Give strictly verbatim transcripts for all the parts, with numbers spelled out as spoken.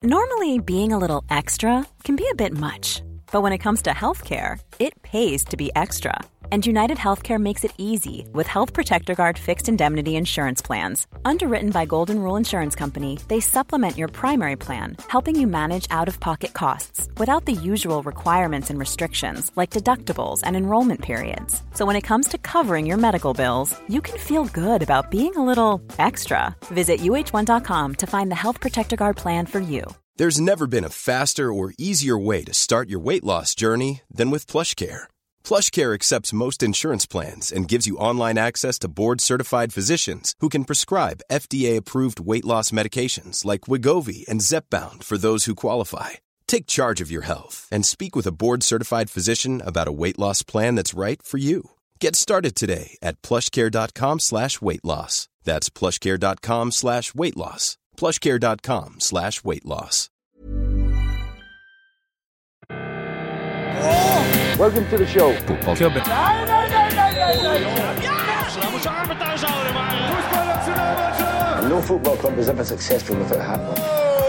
Normally, being a little extra can be a bit much, but when it comes to healthcare, it pays to be extra. And United Healthcare makes it easy with Health Protector Guard fixed indemnity insurance plans. Underwritten by Golden Rule Insurance Company, they supplement your primary plan, helping you manage out-of-pocket costs without the usual requirements and restrictions like deductibles and enrollment periods. So when it comes to covering your medical bills, you can feel good about being a little extra. Visit U H one dot com to find the Health Protector Guard plan for you. There's never been a faster or easier way to start your weight loss journey than with PlushCare. PlushCare accepts most insurance plans and gives you online access to board-certified physicians who can prescribe F D A-approved weight loss medications like Wegovy and Zepbound for those who qualify. Take charge of your health and speak with a board-certified physician about a weight loss plan that's right for you. Get started today at plushcare.com slash weight loss. That's plushcare.com slash weight loss. plushcare.com slash weight loss. Welcome to the show. Fotballklubben. Nei, nei, nei, nei, nei, nei. Ja! Så da må ikke armen thuis houden, maar... No football club is ever successful if it happens.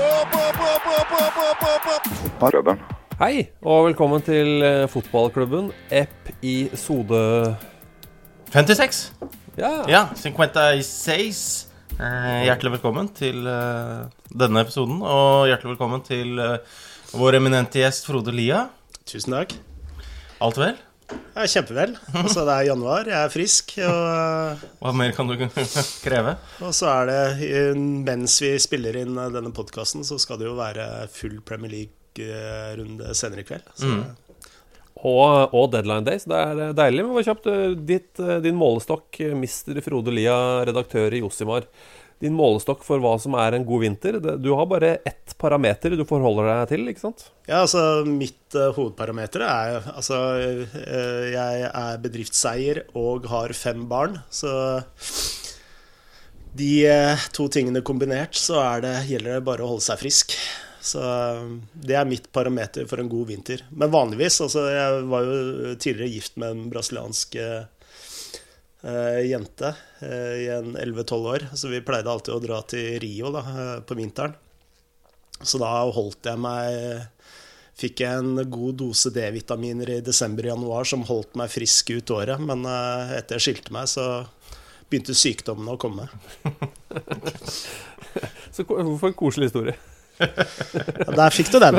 Fotballklubben. Hei, og velkommen til fotballklubben, episode... femtiseks. Ja, Ja, femtiseks. Eh, hjertelig velkommen til eh, denne episoden, og hjertelig velkommen til eh, vår eminente gjest Frode Lia. Tusen takk. Alt vel? Ja, kjempevel. Altså, det er januar, jeg er frisk, og, Hva mer kan du kreve? og så er det, mens vi spiller inn denne podcasten, så skal det jo være full Premier League-runde senere i kveld. Så, og, og deadline days, det er deilig. Men hva kjapt, ditt, din målestokk, mister Frode Lia, redaktør i Josimar. Din målestokk for hva som er en god vinter. Du har bare ett parameter du forholder deg til, ikke sant? ja, altså, mitt uh, hovedparameter er, altså, uh, jeg er bedriftseier og har fem barn, så de uh, to tingene kombinert, så er det, gjelder det bare å holde seg frisk. Så det er mitt parameter for en god vinter. Men vanligvis, altså, jeg var jo tidligere gift med en brasiliansk uh, uh, jente uh, i en elleve tolv år, så vi pleide alltid å dra til Rio da, uh, på vinteren. Så da holdt jeg meg, fikk jeg en god dose D-vitaminer i desember-januar som holdt meg frisk ut året, men uh, etter jeg skilte meg, så begynte sykdommene å komme. Så for en koselig historie. Ja, der fikk du den.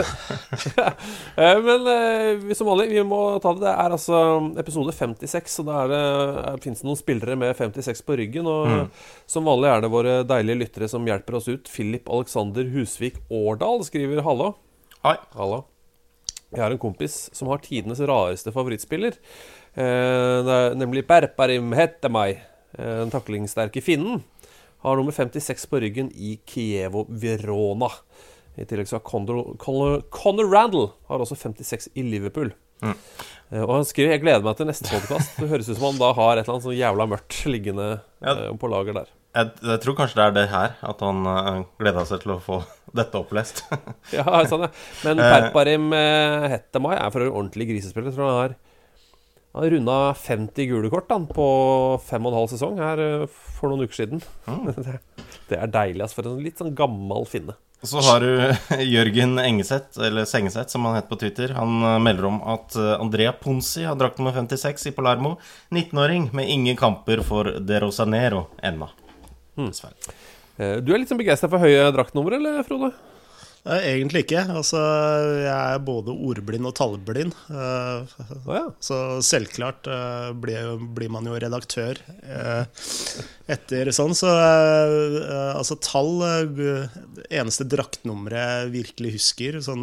Men eh, som vanlig, vi må ta det. Det er altså episode femtiseks, og da er det, er, finnes det noen spillere med femtiseks på ryggen, og mm. som vanlig er det våre deilige lyttere som hjelper oss ut. Philip Alexander Husvik Årdal skriver hallo. Hei. Hallo. Jeg har en kompis som har tidenes rareste favorittspiller, eh, det er nemlig Perparim Hettemai, den taklingssterke finnen. Har nummer femtiseks på ryggen i Chievo Verona. I tillegg så har Conor, Conor, Conor Randall har også femtiseks i Liverpool. Mm. Og han skriver, jeg gleder meg til neste podcast. Det høres ut som han da har et eller annet sånn jævla mørkt liggende ja, eh, på lager der. Jeg, jeg tror kanskje det er det her, at han uh, gleder seg til å få dette opplest. Ja, sånn ja. Men Perparim eh, Hettemai er for en ordentlig grisespiller. Jeg tror han har Han har rundet femti gule kort han, på fem og en halv sesong her for noen uker siden. Mm. Det er deilig, altså, for en litt sånn gammel finne. Så har du Jørgen Engeseth, eller Sengeseth som han heter på Twitter. Han melder om at Andrea Ponzi har drakt nummer femtiseks i Palermo. nitten-åring med ingen kamper for De Rosanero enda. Mm. Du er litt sånn begeistret for høye draktnummer, eller Frode? Nei, egentlig ikke. Altså, jeg er både ordblind og tallblind. Uh, oh, ja. Så selvklart uh, blir, blir man jo redaktør uh, etter sånn. Så uh, altså tall, uh, eneste draktnummeret jeg virkelig husker, sånn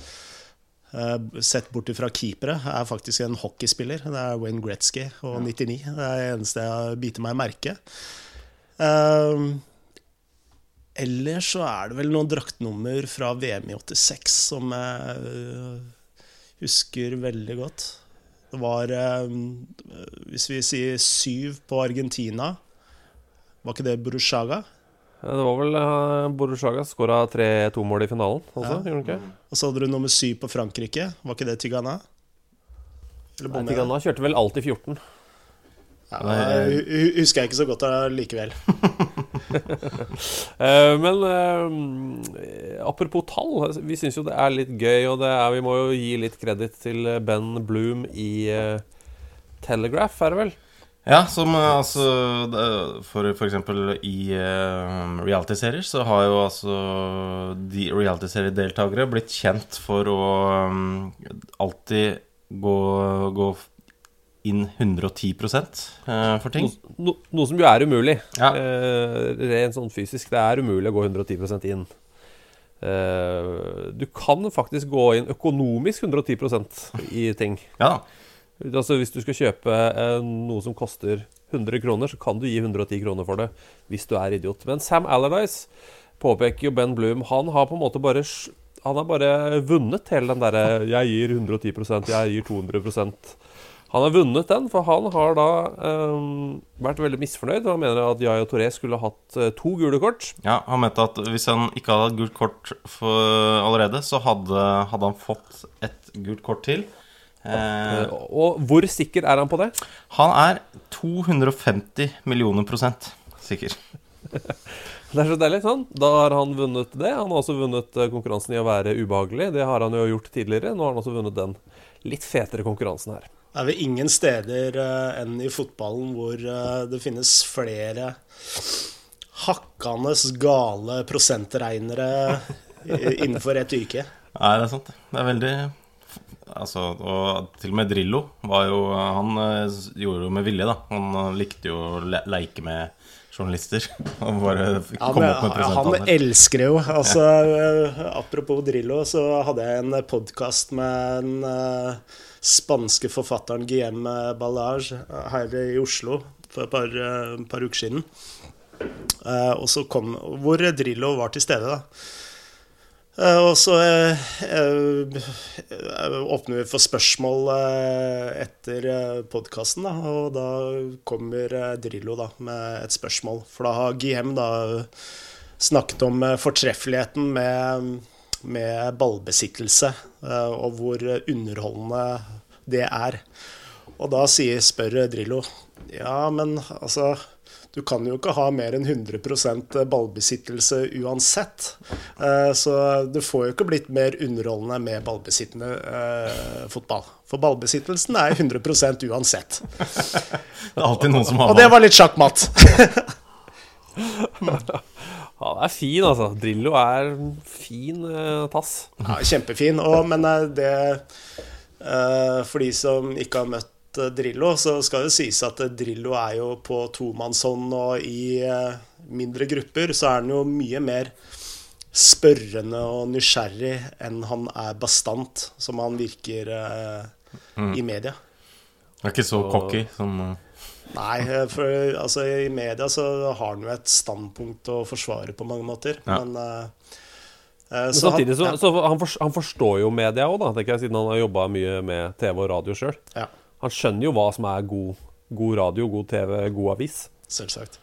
uh, sett bort fra keepere, er faktisk en hockeyspiller. Det er Wayne Gretzky og ja. nittini. Det er det eneste jeg biter meg i merke. Uh, Ellers så er det vel noen draktnummer fra V M i åttiseks som jeg uh, husker veldig godt. Det var, uh, hvis vi sier syv på Argentina, var ikke det Borushaga? Ja, det var vel uh, Borushaga skåret tre to mål i finalen også, ja. Gjorde han ikke? Og så hadde du nummer syv på Frankrike, var ikke det Tigana? Nei, Tigana kjørte vel alltid fjorten. Ja, hu- husker jeg ikke så godt likevel. Eh, Men eh, apropos tall, vi synes jo det er litt gøy, og det er, vi må jo gi litt kredit til Ben Bloom i eh, Telegraph, er det vel? Ja, som eh, altså det- For, for eksempel i uh, reality-serier så har jo altså de reality-seriedeltakere blitt kjent for å um, alltid gå, gå inn hundre og ti prosent uh, for ting. No, no, noe som jo er umulig. Ja. Eh, rent sånn fysisk, det er umulig å gå hundre og ti prosent inn. Eh, du kan faktisk gå inn økonomisk hundre og ti prosent i ting. Ja da. Altså hvis du skal kjøpe eh, noe som koster hundre kroner, så kan du gi hundre og ti kroner for det hvis du er idiot. Men Sam Allardyce påpeker jo Ben Bloom, han har på en måte bare sj- han har bare vunnet hele den der jeg gir hundre og ti prosent, jeg gir to hundre prosent. Han har vunnet den, for han har da eh, vært veldig misfornøyd. Han mener at Yaya Touré skulle hatt eh, to gule kort. Ja, han mente at hvis han ikke hadde hatt gult kort for allerede, så hadde, hadde han fått et gult kort til. Eh, Eh, og hvor sikker er han på det? han er to hundre og femti millioner prosent sikker. Det er så deilig, sånn. Da har han vunnet det. Han har også vunnet eh, konkurransen i å være ubehagelig. Det har han jo gjort tidligere. Nå har han også vunnet den litt fetere konkurransen her. Det er vel ingen steder eh, enn i fotballen hvor eh, det finnes flere hakkende gale prosentregnere i- innenfor et yrke. Nei, det er sant. Det er veldig Altså, og til og med Drillo var jo Han eh, gjorde jo med vilje, da. Han eh, likte jo å le leike med journalister og bare Ja, komme men, opp med han prosenttallet. elsker det jo. Altså, eh, apropos Drillo, så hadde jeg en podcast med den eh, spanske forfatteren Guillem Ballage eh, her i Oslo for et par, eh, par uker siden. Eh, og så kom, hvor Drillo var til stede, da. Eh, og så eh, eh, åpner vi for spørsmål eh, etter eh, podcasten, da, og da kommer eh, Drillo da, med et spørsmål. For da har Guillem da snakket om eh, fortreffeligheten med, med ballbesittelse, eh, og hvor underholdende det er. Og da sier, spør Drillo, ja, men altså du kan jo ikke ha mer enn hundre prosent ballbesittelse uansett. Eh, så det får jo ikke blitt mer underholdende med ballbesittende eh, fotball. For ballbesittelsen er hundre prosent uansett. Det er alltid noen som har Og det var litt sjakkmatt. Ja, det er fin, altså. Drillo er en fin eh, tass. Ja, kjempefin. Og, men eh, det eh, for de som ikke har møtt eh, Drillo, så skal det sies at eh, Drillo er jo på tomannshånd, og i eh, mindre grupper så er han jo mye mer spørrende og nysgjerrig enn han er bastant, som han virker eh, Mm. i media. Det er ikke så cocky som uh, Nei, eh, for altså, i media så har han jo et standpunkt å forsvare på mange måter. Ja. Men, eh, eh, Men så samtidig så, han, ja. så han, for, han forstår jo media også, da, tenker jeg, siden han har jobbet mye med T V og radio selv. Ja, Han skjønner jo hva som er god, god radio, god T V, god avis. selvsagt.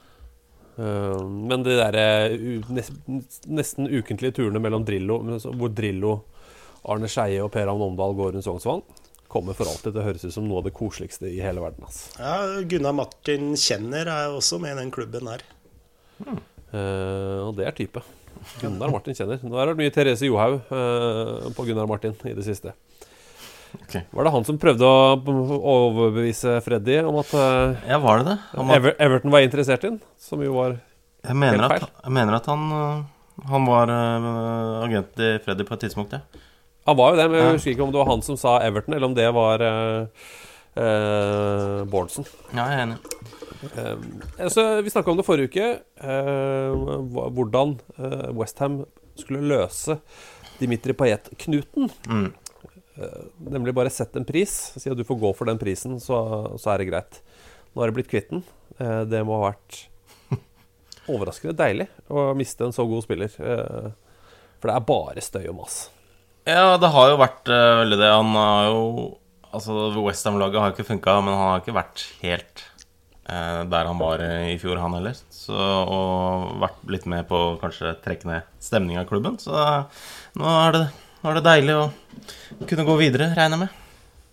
Uh, men de der eh, u, nesten, nesten ukentlige turene mellom Drillo, hvor Drillo, Arne Scheie og Per Ravn Omdal går rundt Sognsvann, kommer for alltid til å høres ut som noe av det koseligste i hele verden. Altså. Ja, Gunnar Martin Kjenner er også med i den klubben her. Hmm. Uh, og det er type. Gunnar Martin Kjenner. Nå har det vært mye Therese Johaug uh, på Gunnar Martin i det siste. okay. Var det han som prøvde å overbevise Freddy om at uh, Ja, var det det? Om at, Ever Everton var interessert i den? Som jo var jeg, mener helt at, feil. jeg mener at han uh, Han var uh, agent i Freddy på et tidspunkt, ja. Han var jo det, men jeg Ja. husker ikke om det var han som sa Everton, eller om det var uh, uh, Bårdsen. Ja, jeg er enig. Um, altså, vi snakket om det forrige uke, uh, hva- hvordan uh, West Ham skulle løse Dimitri Payet-knuten. Mm. Uh, nemlig bare sett en pris, si at du får gå for den prisen, så, så er det greit. Nå har det blitt kvitt den. Uh, det må ha vært overraskende deilig å miste en så god spiller. Uh, for det er bare støy og mas. Ja, det har jo vært uh, veldig det. Han har jo Altså, West Ham-laget har jo ikke funket, men han har ikke vært helt uh, der han var uh, i fjor, han heller. Så, og vært litt med på å kanskje trekke ned stemningen av klubben. Så uh, nå, er det, nå er det deilig å kunne gå videre, regner jeg med.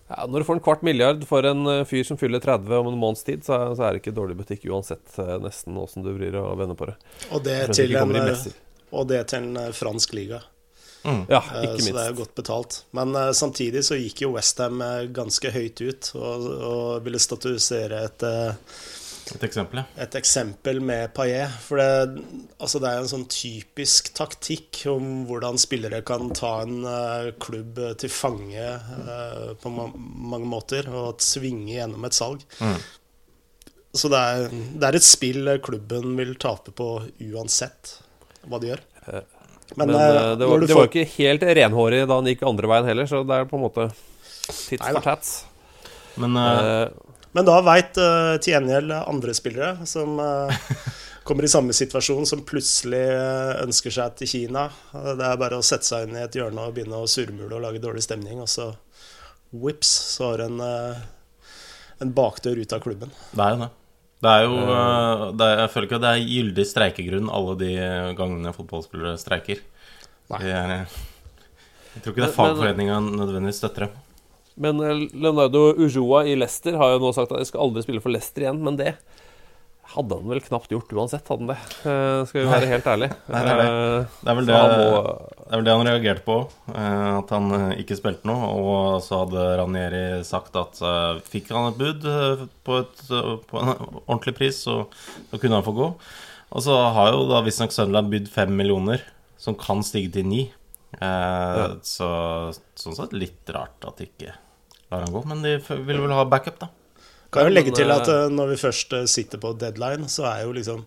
Ja, når du får en kvart milliard for en fyr som fyller tretti om en måneds tid, så, så er det ikke dårlig butikk uansett nesten hvordan du vrir og vender på det. Og det, til en, og det til en fransk liga. Mm. Ja, ikke minst. Så det er jo godt betalt. Men uh, samtidig så gikk jo West Ham ganske høyt ut og, og ville statuere et, uh, et eksempel, ja. Et eksempel med Payet. For det, altså det er en sånn typisk taktikk om hvordan spillere kan ta en uh, klubb til fange uh, på ma mange måter og svinge gjennom et salg. Mm. Så det er, det er et spill klubben vil tape på uansett hva de gjør. Men, Men uh, det, var, det får... var ikke helt renhårig da han gikk andre veien heller, så det er på en måte titt for tats. Men... Uh... Uh, Men da vet uh, til gjengjeld andre spillere som uh, kommer i samme situasjon, som plutselig uh, ønsker seg til Kina. Uh, det er bare å sette seg inn i et hjørne og begynne å surmule og lage dårlig stemning, og så whips, så har en, uh, en bakdør ut av klubben. Det er jo det. Det er jo, uh, det er, jeg føler ikke at det er gyldig streikegrunn alle de gangene fotballspillere streiker. Nei. Det er, jeg tror ikke det er fagforeningen nødvendigvis støtter det. Men Leonardo Ulloa i Leicester har jo nå sagt at jeg skal aldri spille for Leicester igjen, men det hadde han vel knapt gjort uansett, hadde han det. Uh, skal vi være helt ærlig. Nei, det, er det. Det, er vel det, må... det er vel det han reagerte på, uh, at han uh, ikke spilte noe, og så hadde Ranieri sagt at uh, fikk han et bud uh, på, et, uh, på en ordentlig pris, så, så kunne han få gå. Og så har jo da visstnok Sunderland bydd fem millioner, som kan stige til ni. Uh, ja. Så sånn sett litt rart at de ikke lar han gå, men de vil vel ha backup da. Kan jo legge til at uh, når vi først uh, sitter på deadline, så er jo liksom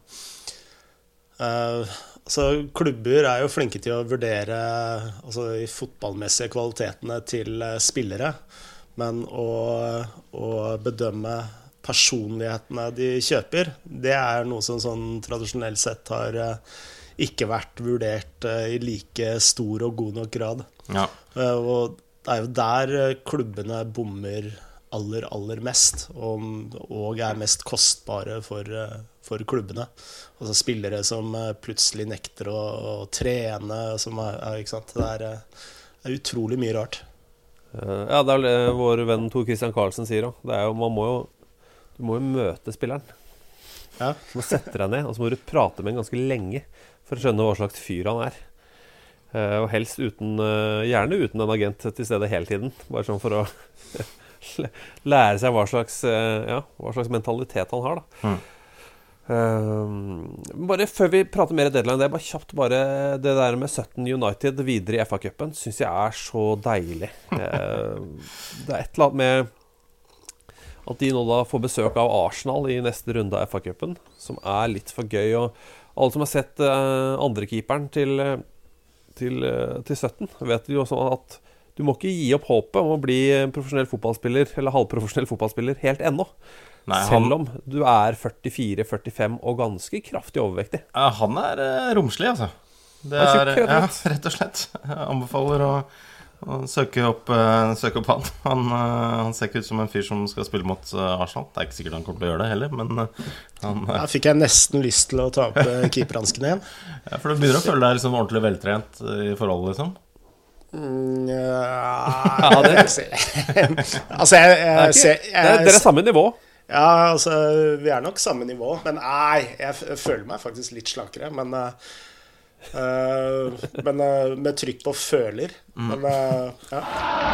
uh, altså klubber er jo flinke til å vurdere altså de fotballmessige kvalitetene til uh, spillere, men å, å bedømme personlighetene de kjøper, det er noe som sånn tradisjonelt sett har uh, ikke vært vurdert uh, i like stor og god nok grad. Ja. Uh, og det er jo der klubbene bommer aller, aller mest, og, og er mest kostbare for, for klubbene. Altså spillere som plutselig nekter å, å trene, som er, ikke sant? Det er, er utrolig mye rart. Ja, det er det vår venn Tor Christian Karlsen sier også. Det er jo, man må jo, du må jo møte spilleren. Ja. Du må sette deg ned, og så må du prate med en ganske lenge for å skjønne hva slags fyr han er. Uh, og helst uten, uh, gjerne uten en agent til stede hele tiden, bare sånn for å lære seg hva slags, uh, ja, hva slags mentalitet han har da. Mm. uh, Bare før vi prater mer i deadline, det er bare kjapt bare det der med Sutton United videre i F A-cupen synes jeg er så deilig. uh, Det er et eller annet med at de nå da får besøk av Arsenal i neste runde av F A-cupen, som er litt for gøy, og alle som har sett uh, andre keeperen til Til, til Sutton vet jo også at du må ikke gi opp håpet om å bli profesjonell fotballspiller eller halvprofesjonell fotballspiller helt ennå. Nei, han... Selv om du er førtifire førtifem og ganske kraftig overvektig. Ja, han er uh, romslig, altså. Det er, er ja, rett og slett. Jeg anbefaler å, å søke, opp, uh, søke opp han. Han, uh, han ser ikke ut som en fyr som skal spille mot uh, Arsenal. Det er ikke sikkert han kommer til å gjøre det heller, men uh, han... Uh... Da fikk jeg nesten lyst til å ta opp uh, keeperhansken igjen. Ja, for du begynner å føle deg liksom ordentlig veltrent i forholdet, liksom. Mm, ja, ja, det altså, jeg, jeg, jeg, jeg, Dere er samme nivå. Ja, altså, vi er nok samme nivå. Men nei, jeg, jeg føler meg faktisk litt slankere. Men, uh, uh, men uh, med trykk på føler. mm. Men uh, ja.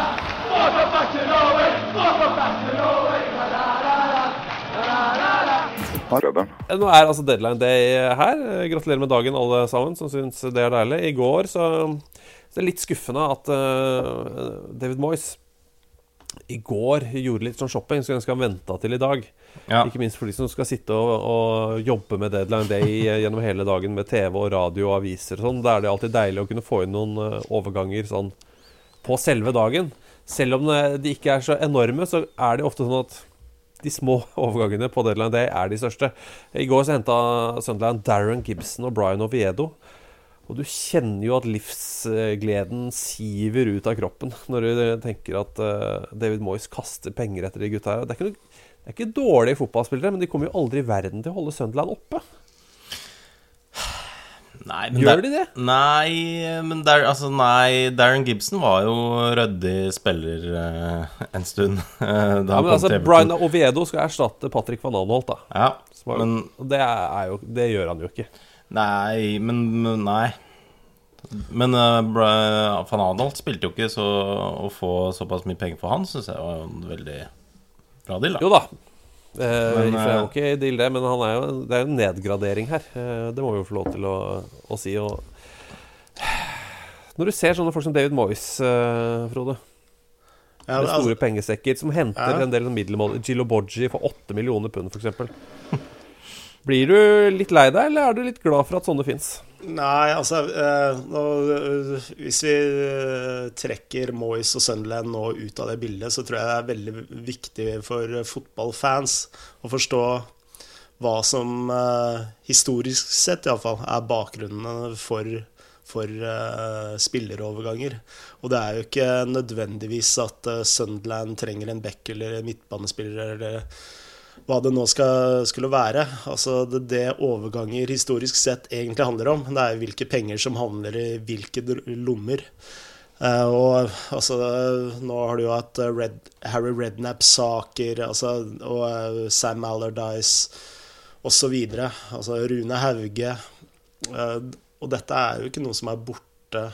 Nå er altså deadline day her. Gratulerer med dagen alle sammen som synes det er deilig. I går så, så det er litt skuffende at uh, David Moyes i går gjorde litt sånn shopping, så jeg skal vente til i dag. Ja. Ikke minst for de som skal sitte og, og jobbe med deadline day gjennom hele dagen med T V og radio og aviser og sånn. Da er det alltid deilig å kunne få inn noen uh, overganger sånn på selve dagen. Selv om de ikke er så enorme, så er det ofte sånn at de små overgangene på deadline day er de største. I går så hentet Sunderland Darren Gibson og Brian Oviedo. Og du kjenner jo at livsgleden siver ut av kroppen når du tenker at uh, David Moyes kaster penger etter de gutta her. Det er ikke, noe, det er ikke dårlige fotballspillere, men de kommer jo aldri i verden til å holde Sunderland oppe. Nei, men Gjør der, de det? Nei, men der, altså, nei, Darren Gibson var jo røddig spiller eh, en stund. eh, da Ja, han men kom altså, til Everton. Brian Oviedo skal erstatte Patrick van Aanholt, da. Ja, Som er- men og det, er jo, det gjør han jo ikke. Nei, men men Nei. Men uh, van Aanholt spilte jo ikke, så å få såpass mye penger for han synes jeg var en veldig bra deal, da. Jo da. Eh, Men, for det er jo eh, ikke deal det, men han er jo, det er jo en nedgradering her. Eh, det må vi jo få lov til å, å si. Og når du ser sånne folk som David Moyes, eh, Frode, Ja, med altså, store pengesekker, som henter Ja. en del middelmål, Gillo Boggi for åtte millioner pund, for eksempel. Blir du litt lei deg, eller er du litt glad for at sånne finnes? Nei, altså eh, nå, eh, hvis vi eh, trekker Moyes og Sunderland nå ut av det bildet, så tror jeg det er veldig viktig for eh, fotballfans å forstå hva som eh, historisk sett i alle fall er bakgrunnen for, for eh, spilleroverganger. Og det er jo ikke nødvendigvis at eh, Sunderland trenger en back eller en midtbanespiller eller hva det nå skal, skulle være. Altså det, det overganger historisk sett egentlig handler om, det er hvilke penger som havner i hvilke lommer. Uh, og altså, nå har du jo hatt Red, Harry Redknapp-saker, altså, og uh, Sam Allardyce, og så videre. Altså Rune Hauge. Uh, og dette er jo ikke noe som er borte,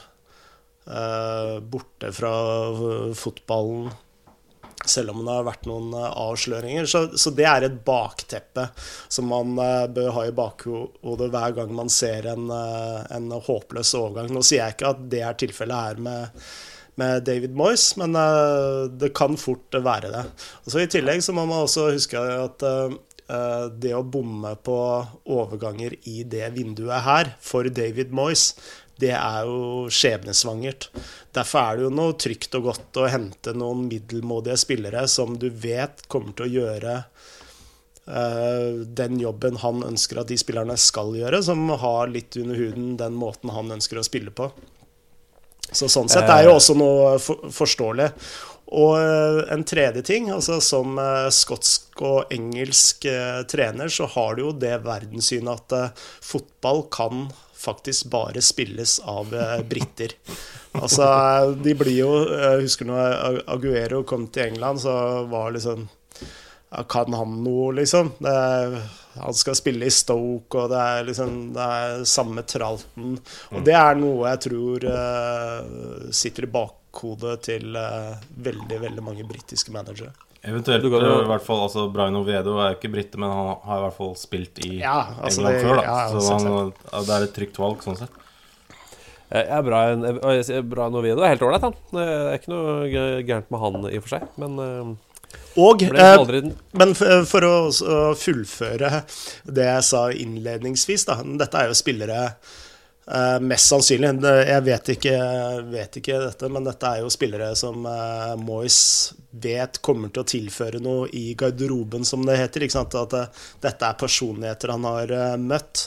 uh, borte fra fotballen, selv om det har vært noen avsløringer. Så, så det er et bakteppe som man uh, bør ha i bakhodet hver gang man ser en, uh, en håpløs overgang. Nå sier jeg ikke at det er tilfellet her med, med David Moyes, men uh, det kan fort være det. Og så i tillegg så må man også huske at uh, uh, det å bomme på overganger i det vinduet her for David Moyes, det er jo skjebnesvangert. Derfor er det jo noe trygt og godt å hente noen middelmådige spillere som du vet kommer til å gjøre uh, den jobben han ønsker at de spillerne skal gjøre, som har litt under huden den måten han ønsker å spille på. Så sånn sett er jo også noe for, forståelig. Og uh, en tredje ting, altså som uh, skotsk og engelsk uh, trener, så har du jo det verdenssynet at uh, fotball kan faktisk bare spilles av eh, britter. Altså, de blir jo, jeg husker når Aguero kom til England, så var liksom, ja, kan han noe, liksom? Det er, han skal spille i Stoke, og det er liksom, det er samme tralten. Og det er noe jeg tror uh, sitter i bakhodet til uh, veldig, veldig mange britiske managere. Eventuelt, kan, i hvert fall, altså Brian Oviedo er jo ikke britte, men han har i hvert fall spilt i ja, altså England det, før, da. Ja, så han, det er et trygt valg, sånn sett. Ja, Brian, Brian Oviedo er helt ålreit, han. Det er ikke noe gærent med han i og for seg, men Og, ble aldri... men for, for å, å fullføre det jeg sa innledningsvis, da, dette er jo spillere Uh, mest sannsynlig, jeg vet ikke, vet ikke dette, men dette er jo spillere som uh, Moyes vet kommer til å tilføre noe i garderoben, som det heter, ikke sant? At uh, dette er personligheter han har uh, møtt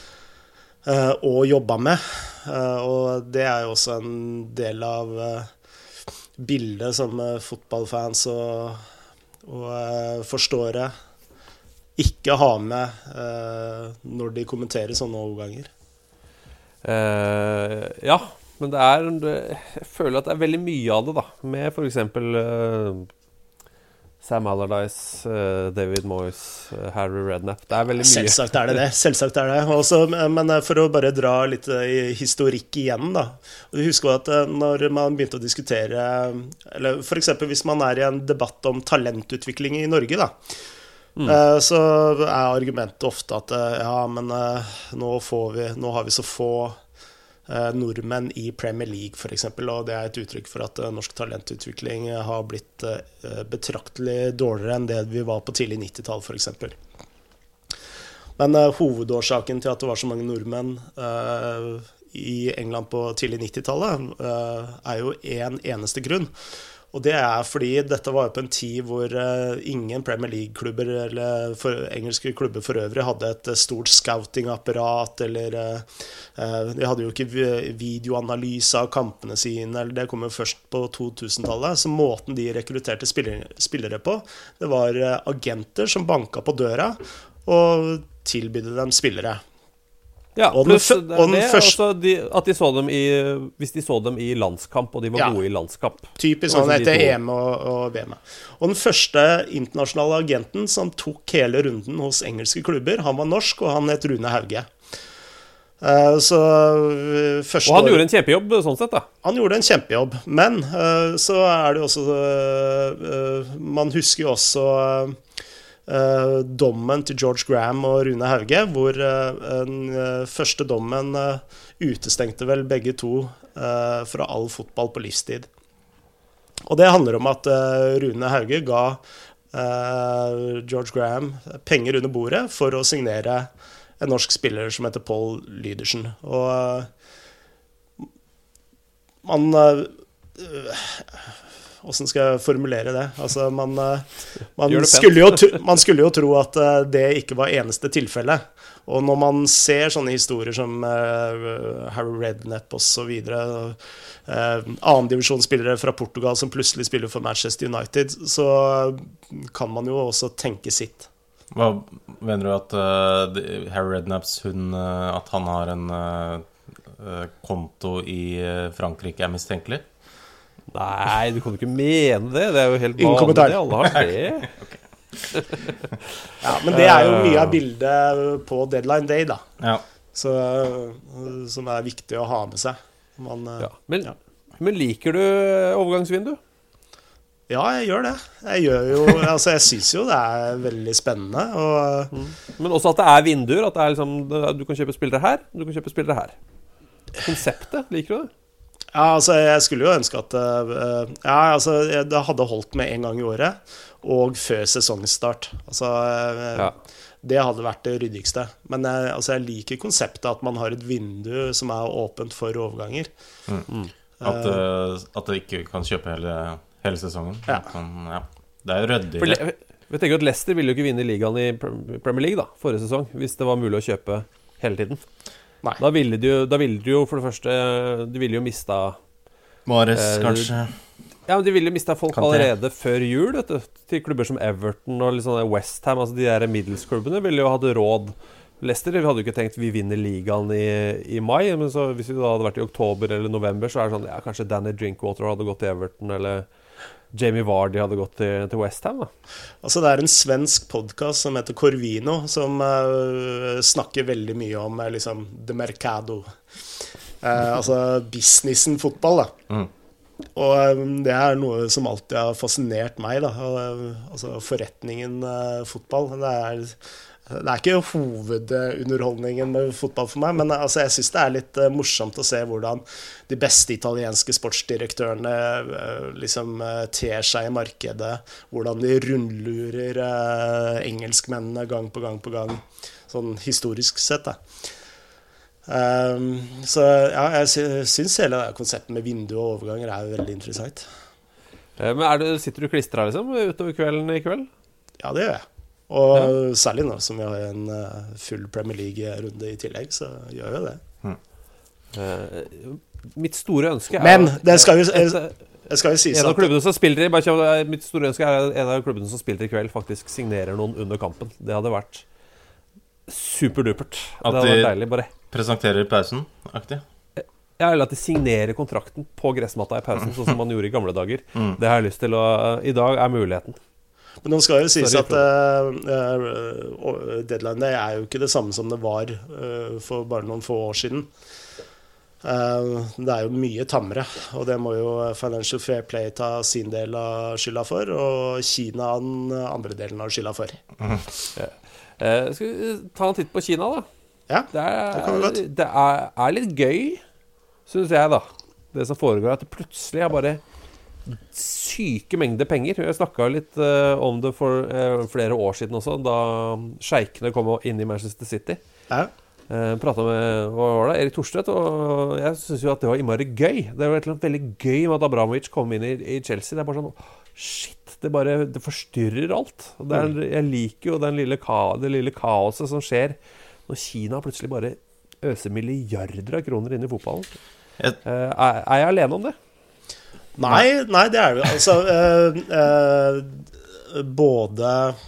uh, og jobbet med, uh, og det er jo også en del av uh, bildet som uh, fotballfans og, og uh, forståere ikke har med uh, når de kommenterer sånne overganger. Uh, ja, men det er jeg føler at det er veldig mye av det, da. Med for eksempel uh, Sam Allardyce, uh, David Moyes, uh, Harry Redknapp. Det er veldig mye. Selvsagt er det det. Selvsagt er det. Også, men for å bare dra litt i historikk igjen, da. Husk at når man begynte å diskutere, eller for eksempel hvis man er i en debatt om talentutvikling i Norge, da. Mm. Så er argumentet ofte at ja, men nå, får vi, nå har vi så få nordmenn i Premier League, for eksempel, og det er et uttrykk for at norsk talentutvikling har blitt betraktelig dårligere enn det vi var på tidlig nittitall, for eksempel. Men hovedårsaken til at det var så mange nordmenn i England på tidlig nittitallet er jo en eneste grunn. Og det er fordi dette var på en tid hvor uh, ingen Premier League-klubber eller for, engelske klubber for øvrig hadde et uh, stort scouting-apparat, eller uh, uh, de hadde jo ikke videoanalyse av kampene sine, eller det kom jo først på to-tusentallet, så måten de rekrutterte spillere, spillere på, det var uh, agenter som banka på døra og tilbydde dem spillere. Ja, Og den pluss fø- det, og den det, første- altså de, at de så dem i hvis de så dem i landskamp, og de var Ja. gode i landskamp. Typisk Og sånn altså de etter to- E M og, og V M. Og den første internasjonale agenten som tok hele runden hos engelske klubber, han var norsk, og han het Rune Hauge. Eh, så eh, første Og han år- gjorde en kjempejobb sånn sett, da. Han gjorde en kjempejobb, men eh, så er det jo også eh, eh, Man husker jo også eh, eh, dommen til George Graham og Rune Hauge, hvor eh, den eh, første dommen eh, utestengte vel begge to eh, fra all fotball på livstid. Og det handler om at eh, Rune Hauge ga eh, George Graham penger under bordet for å signere en norsk spiller som heter Paul Lydersen. Og eh, man øh, Hvordan skal jeg formulere det? Altså, man, øh, man, Gjør det pent. skulle jo, tro- man skulle jo tro at øh, det ikke var eneste tilfelle. Og når man ser sånne historier som øh, Harry Redknapp og så videre, øh, annendivisjonsspillere fra Portugal som plutselig spiller for Manchester United, så kan man jo også tenke sitt. Hva mener du at uh, Harry Redknapps hund, uh, at han har en uh, uh, konto i uh, Frankrike er mistenkelig? Nei, du kan jo ikke mene det. Det er jo helt Ingen vanlig. kommentar. Det. Alle har det. Ja, men det er jo mye av bildet på deadline day, da. Ja. Så, øh, som er viktig å ha med seg. Man, øh, Ja. Men, ja. men liker du overgangsvindu? Ja, jeg gjør det. Jeg gjør jo Altså, jeg syns jo det er veldig spennende. Og Men også at det er vinduer. At det er liksom, du kan kjøpe spillere her, du kan kjøpe spillere her. Konseptet, liker du det? ja, altså, jeg skulle jo ønske at øh, Ja, altså, jeg- det hadde holdt med en gang i året, og før sesongstart. Altså øh, Ja. Det hadde vært det ryddigste. Men jeg, altså, jeg liker konseptet at man har et vindu som er åpent for overganger. At, uh, at du ikke kan kjøpe hele, hele sesongen. Ja. Men, ja. Det er jo For ryddigere. Le- jeg tenker at Leicester ville jo ikke vinne ligaen i Pre- Premier League da, forrige sesong, hvis det var mulig å kjøpe hele tiden. Nei. Da ville de jo, da ville de jo for det første De ville jo mista Mares, Eh, kanskje. Ja, men de ville jo mista folk Kanté. allerede før jul, vet du. Til klubber som Everton og litt sånn West Ham. Altså de der middels-klubbene ville jo hatt råd. Leicester vi hadde jo ikke tenkt vi vinner ligaen i, i mai, men så hvis vi da hadde vært i oktober eller november, så er det sånn ja, kanskje Danny Drinkwater hadde gått til Everton, eller Jamie Vardy hadde gått til, til West Ham, da. Altså, det er en svensk podcast som heter Corvino, som eh, snakker veldig mye om eh, liksom the mercado. Eh, altså businessen fotball, da. Mm. Og eh, det er noe som alltid har fascinert meg, da. Eh, altså forretningen eh, fotball. Det er, det er ikke hovedunderholdningen med fotball for meg, men eh, altså, jeg synes det er litt eh, morsomt å se hvordan de beste italienske sportsdirektørene eh, liksom eh, ter seg i markedet, hvordan de rundlurer eh, engelskmennene gang på gang på gang, sånn historisk sett, da. Um, så ja, jeg sy- synes hele det konseptet med vindu og overganger er veldig interessant. Eh, Men er du, sitter du klistra liksom utover kvelden i kveld? Ja, det gjør jeg. Og særlig nå som vi har en eh, full Premier League-runde i tillegg, så gjør jeg det. Eh, mitt store ønske er Men at- det skal jo, et- det skal jo sies En av at klubbene som spiller i bare kjapt, Mitt store ønske er at en av klubbene som spiller i kveld, faktisk signerer noen under kampen. Det hadde vært superdupert. Det At hadde de- vært deilig. Bare Presenterer pausen, aktig. Ja, eller at de signerer kontrakten på gressmatta i pausen, sånn som man gjorde i gamle dager. Mm. Det har jeg lyst til å I dag er muligheten. Men nå skal jo sies Sorry, at eh, eh, deadline day er jo ikke det samme som det var eh, for bare noen få år siden. Eh, det er jo mye tammere, og det må jo Financial Fair Play ta sin del av skylda for, og Kina den andre delen av skylda for. Eh, skal vi ta en titt på Kina, da? Ja, Det er, det kan vi godt. det er, er litt gøy, syns jeg, da. Det som foregår, at det plutselig er bare syke mengder penger. Jeg snakka litt eh, om det for eh, flere år siden også, da sjeikene kom inn i Manchester City. Ja. Uh, Prata med hva var det? Erik Thorstvedt, og jeg syns jo at det var innmari gøy. Det var et eller annet veldig gøy med at Abramovic kom inn i, i Chelsea. Det er bare sånn Shit, det bare Det forstyrrer alt. Og det er, jeg liker jo den lille ka, det lille kaoset som skjer når Kina plutselig bare øser milliarder av kroner inn i fotballen. Jeg- Uh, er, er jeg alene om det? Nei, nei, det er det jo. Altså, eh, eh, både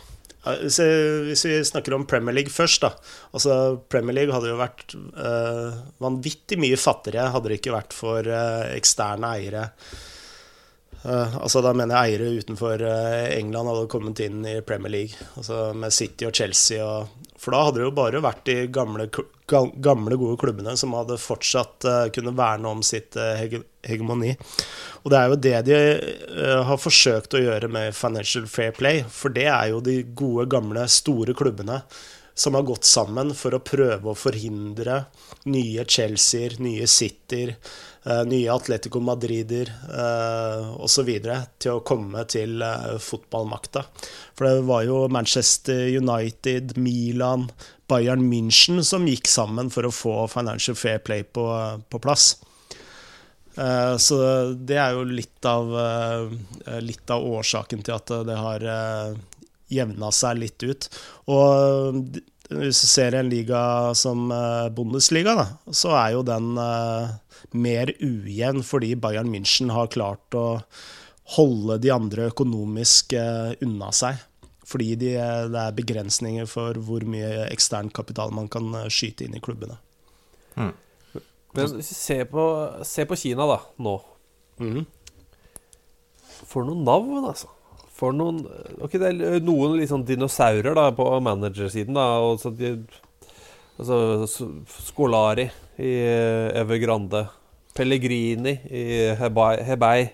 Hvis, hvis vi snakker om Premier League først da, altså Premier League hadde jo vært uh, vanvittig mye fattigere hadde det ikke vært for uh, eksterne eiere. Uh, altså da mener jeg eiere utenfor uh, England hadde kommet inn i Premier League, altså med City og Chelsea, og, for da hadde det jo bare vært de gamle, gamle gode klubbene som hadde fortsatt uh, kunne verne om sitt uh, hege, hegemoni. Og det er jo det de uh, har forsøkt å gjøre med Financial Fair Play, for det er jo de gode, gamle, store klubbene som har gått sammen for å prøve å forhindre nye Chelsea, nye City, uh, nye Atletico Madrider uh, og så videre til å komme til uh, fotballmakta. For det var jo Manchester United, Milan, Bayern München som gikk sammen for å få Financial Fair Play på, på plass. Uh, så det er jo litt av, uh, litt av årsaken til at det har uh, jevnet seg litt ut. Og hvis du ser en liga som uh, Bundesliga, da, så er jo den uh, mer ujevn fordi Bayern München har klart å holde de andre økonomisk uh, unna seg. Fordi de, det er begrensninger for hvor mye ekstern kapital man kan uh, skyte inn i klubbene. Mm. Men hvis vi ser på, ser på Kina da, nå. Mm. For noen navn, altså. For noen, ok, det er noen liksom dinosaurer da, på managersiden da, og så de, altså Scolari i Evergrande, Pellegrini i Hebei, Hebei.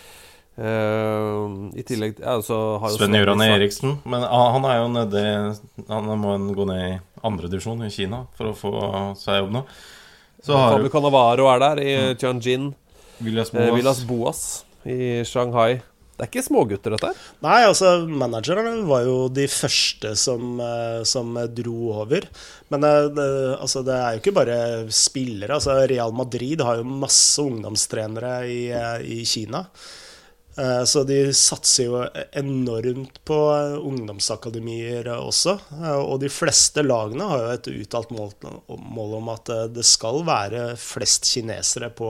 Uh, I tillegg altså, Sven-Göran Eriksen, men han er jo nede, han må gå ned i andre divisjon i Kina for å få seg jobb nå. Fabio Cannavaro er der i mm. Tianjin. Villas Boas. Eh, Villas Boas i Shanghai. Det er ikke smågutter dette her? Nei, altså managerne var jo de første som, som dro over. Men det, altså, det er jo ikke bare spillere. Altså, Real Madrid har jo masse ungdomstrenere i, i Kina. Så de satser jo enormt på ungdomsakademier også, og de fleste lagene har jo et uttalt mål, mål om at det skal være flest kinesere på,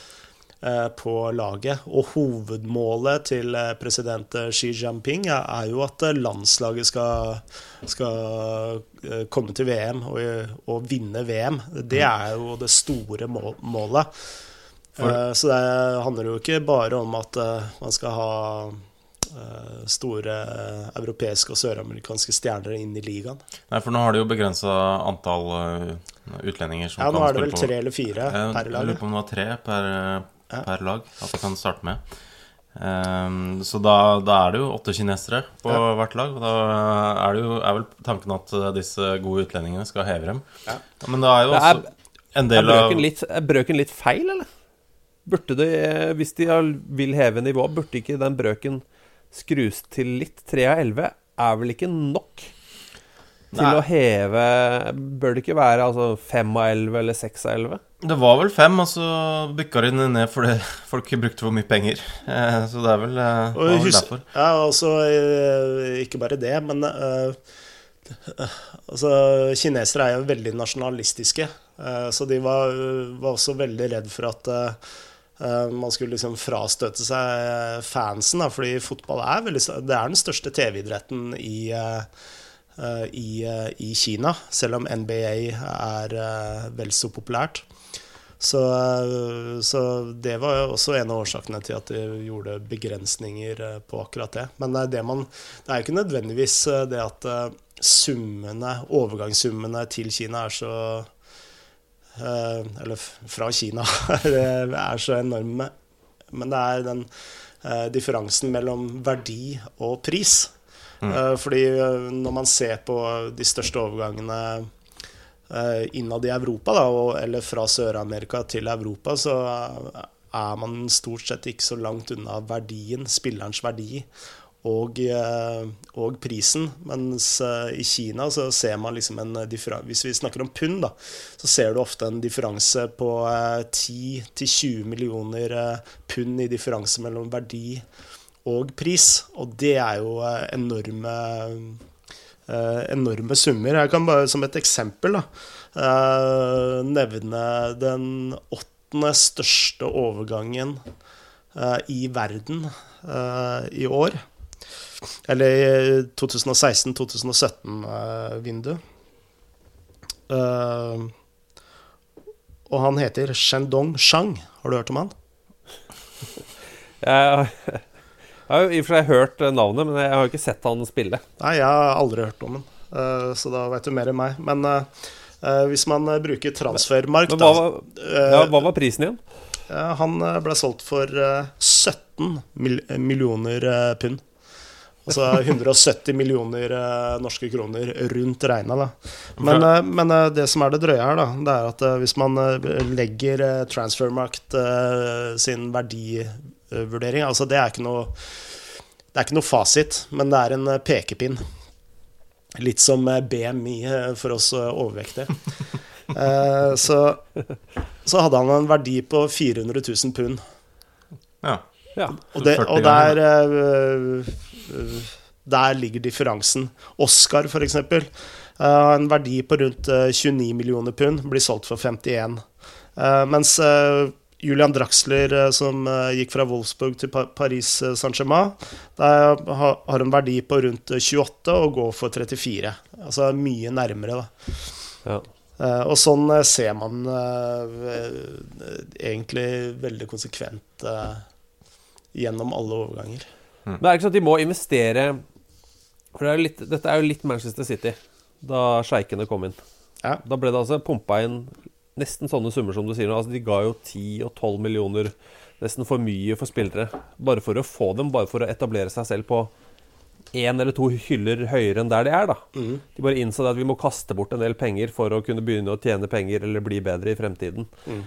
på laget. Og hovedmålet til president Xi Jinping er jo at landslaget skal, skal komme til V M og, og vinne V M. Det er jo det store målet. For, så det handler jo ikke bare om at uh, man skal ha uh, store uh, europeiske og søramerikanske stjerner inn i ligaen. Nei, for nå har de jo begrenset antall uh, utlendinger som ja, kan spille på. Ja, nå er det vel tre eller fire uh, per lag. Jeg lurer på om det var tre per, ja. per lag at de kan starte med. Um, så da, da er det jo åtte kinesere på ja. hvert lag, og da er det jo er vel tanken at disse gode utlendingene skal heve dem. Ja. Men det er jo også er, en del av... Litt, er brøken litt feil, eller? Burde det, hvis de vil heve nivå, burde ikke den brøken skrus til litt? Tre av elleve er vel ikke nok til Nei. Å heve? Bør det ikke være altså, fem av elleve eller seks av elleve? Det var vel fem, og så bykket de ned fordi folk brukte for mye penger. Eh, så det er vel, eh, og husk, derfor. Ja, altså, ikke bare det, men uh, altså, kinesere er jo veldig nasjonalistiske, uh, så de var, var også veldig redd for at uh, Uh, man skulle liksom frastøte seg fansen da, fordi fotball er, veldig, det er den største T V-idretten i, uh, uh, i, uh, i Kina, selv om N B A er uh, vel så populært. Så, uh, så det var jo også en av årsakene til at de gjorde begrensninger uh, på akkurat det. Men uh, det, man, det er jo ikke nødvendigvis uh, det at uh, summene, overgangssummene til Kina er så Uh, eller fra Kina det er så enorme, men det er den uh, differansen mellom verdi og pris. mm. uh, fordi uh, når man ser på de største overgangene uh, innad i Europa da, og, eller fra Sør-Amerika til Europa, så uh, er man stort sett ikke så langt unna verdien, spillerens verdi og, og prisen, mens i Kina så ser man liksom en differanse, hvis vi snakker om pund da, så ser du ofte en differanse på ti til tjue millioner pund i differanse mellom verdi og pris, og det er jo enorme, enorme summer. Jeg kan bare som et eksempel da, nevne den åttende største overgangen i verden i år. eller tjue seksten tjue sytten-vindu. Uh, og han heter Shendong Shang. Har du hørt om han? Jeg, jeg har jo i og for seg hørt navnet, men jeg har ikke sett han spille. Nei, jeg har aldri hørt om han, uh, så da vet du mer enn meg. Men uh, uh, hvis man uh, bruker transfermarkt... Men hva var, uh, ja, hva var prisen igjen? Uh, han uh, ble solgt for uh, sytten mil- millioner uh, pund. Altså hundre og sytti millioner uh, norske kroner rundt regnet da. Men, uh, men uh, det som er det drøye her da, det er at uh, hvis man uh, legger uh, transfermarkt uh, sin verdivurdering, altså det er ikke noe det er ikke noe fasit, men det er en uh, pekepinn. Litt som uh, B M I uh, for oss uh, overvektige. uh, så, så hadde han en verdi på fire hundre tusen pund. Ja. Ja. Og, det, og der uh, uh, der ligger differansen. Oscar for eksempel uh, en verdi på rundt uh, tjueni millioner pund, blir solgt for femtien, uh, mens uh, Julian Draxler uh, som uh, gikk fra Wolfsburg til pa- Paris uh, Saint-Germain, der ha, har en verdi på rundt uh, tjueåtte og går for trettifire, altså mye nærmere da. Ja. Uh, og sånn uh, ser man uh, egentlig veldig konsekvent uh, gjennom alle overganger. Mm. Men det er ikke sånn at de må investere, for det er jo litt, dette er jo litt Manchester City, da sjeikene kom inn. Ja. Da ble det altså pumpet inn nesten sånne summer som du sier nå. Altså de ga jo ti og tolv millioner, nesten for mye for spillere, bare for å få dem, bare for å etablere seg selv på en eller to hyller høyere enn der de er da. Mm. De bare innså at vi må kaste bort en del penger for å kunne begynne å tjene penger eller bli bedre i fremtiden. Mm.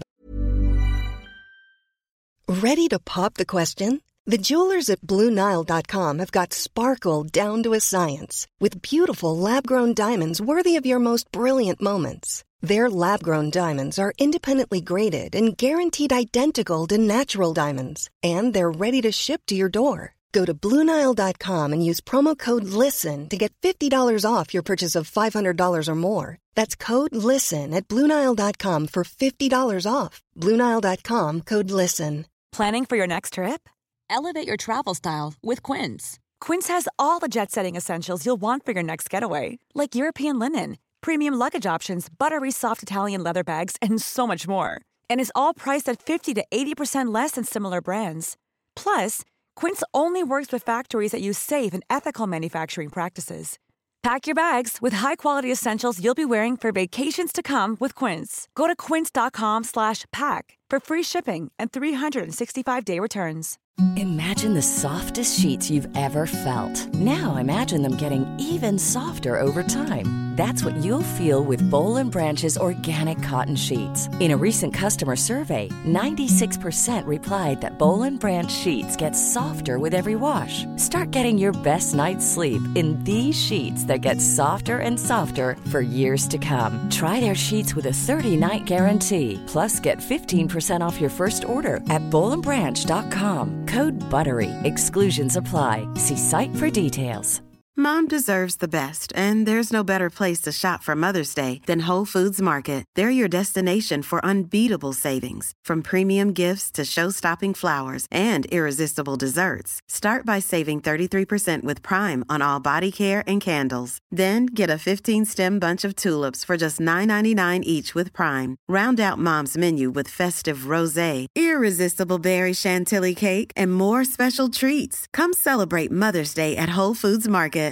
Ready to pop the question? The jewelers at Blue Nile dot com have got sparkle down to a science with beautiful lab-grown diamonds worthy of your most brilliant moments. Their lab-grown diamonds are independently graded and guaranteed identical to natural diamonds, and they're ready to ship to your door. Go to Blue Nile dot com and use promo code LISTEN to get fifty dollars off your purchase of five hundred dollars or more. That's code LISTEN at Blue Nile dot com for fifty dollars off. Blue Nile dot com, code LISTEN. Planning for your next trip? Elevate your travel style with Quince. Quince has all the jet-setting essentials you'll want for your next getaway, like European linen, premium luggage options, buttery soft Italian leather bags, and so much more. And is all priced at fifty to eighty percent less than similar brands. Plus, Quince only works with factories that use safe and ethical manufacturing practices. Pack your bags with high-quality essentials you'll be wearing for vacations to come with Quince. Go to quince dot com slash pack for free shipping and three sixty-five day returns. Imagine the softest sheets you've ever felt. Now imagine them getting even softer over time. That's what you'll feel with Boll and Branch's organic cotton sheets. In a recent customer survey, ninety-six percent replied that Boll and Branch sheets get softer with every wash. Start getting your best night's sleep in these sheets that get softer and softer for years to come. Try their sheets with a thirty-night guarantee. Plus, get fifteen percent off your first order at boll and branch dot com. Code BUTTERY. Exclusions apply. See site for details. Mom deserves the best, and there's no better place to shop for Mother's Day than Whole Foods Market. They're your destination for unbeatable savings, from premium gifts to show-stopping flowers and irresistible desserts. Start by saving thirty-three percent with Prime on all body care and candles. Then get a fifteen-stem bunch of tulips for just nine ninety-nine each with Prime. Round out Mom's menu with festive rosé, irresistible berry chantilly cake, and more special treats. Come celebrate Mother's Day at Whole Foods Market.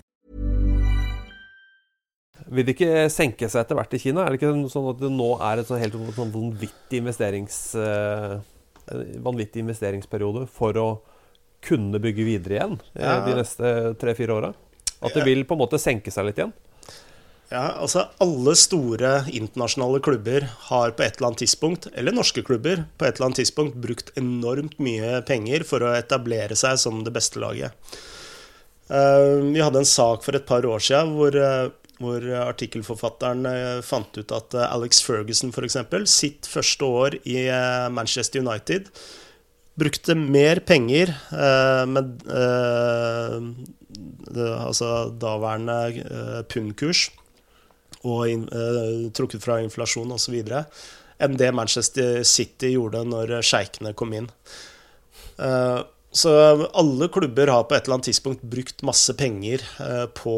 Vil det ikke senke seg etter hvert i Kina? Er det ikke sånn at det nå er et sånn helt sånn vanvittig investerings uh, vanvittig investeringsperiode for å kunne bygge videre igjen ja. de neste tre-fire årene? At det vil på en måte senke seg litt igjen? Ja, altså alle store internasjonale klubber har på et eller annet tidspunkt, eller norske klubber på et eller annet tidspunkt, brukt enormt mye penger for å etablere seg som det beste laget. Uh, vi hadde en sak for et par år siden hvor uh, hvor artikkelforfatteren fant ut at Alex Ferguson for eksempel, sitt første år i Manchester United, brukte mer penger eh, med eh, det, altså daværende eh, pundkurs og in, eh, trukket fra inflasjon og så videre, enn det Manchester City gjorde når sjeikene kom inn. Eh, så alle klubber har på et eller annet tidspunkt brukt masse penger uh, på,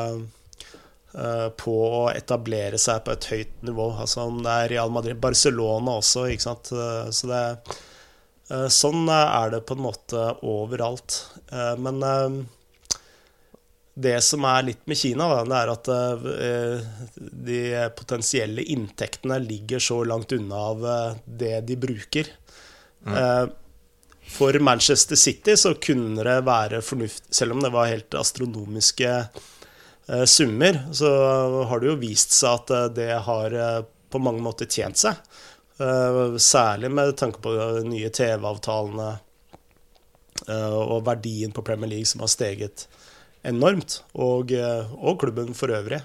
uh, på å etablere seg på et høyt nivå. Altså om det er Real Madrid, Barcelona også, ikke sant? Uh, så det, uh, sånn er det på en måte overalt. Uh, men uh, det som er litt med Kina, da, det er at uh, de potensielle inntektene ligger så langt unna av uh, det de bruker. Mm. Uh, For Manchester City så kunne det være fornuft, selv om det var helt astronomiske eh, summer, så har det jo vist seg at eh, det har eh, på mange måter tjent seg. Eh, særlig med tanke på de nye T V-avtalene eh, og verdien på Premier League som har steget enormt, og, eh, og klubben for øvrig.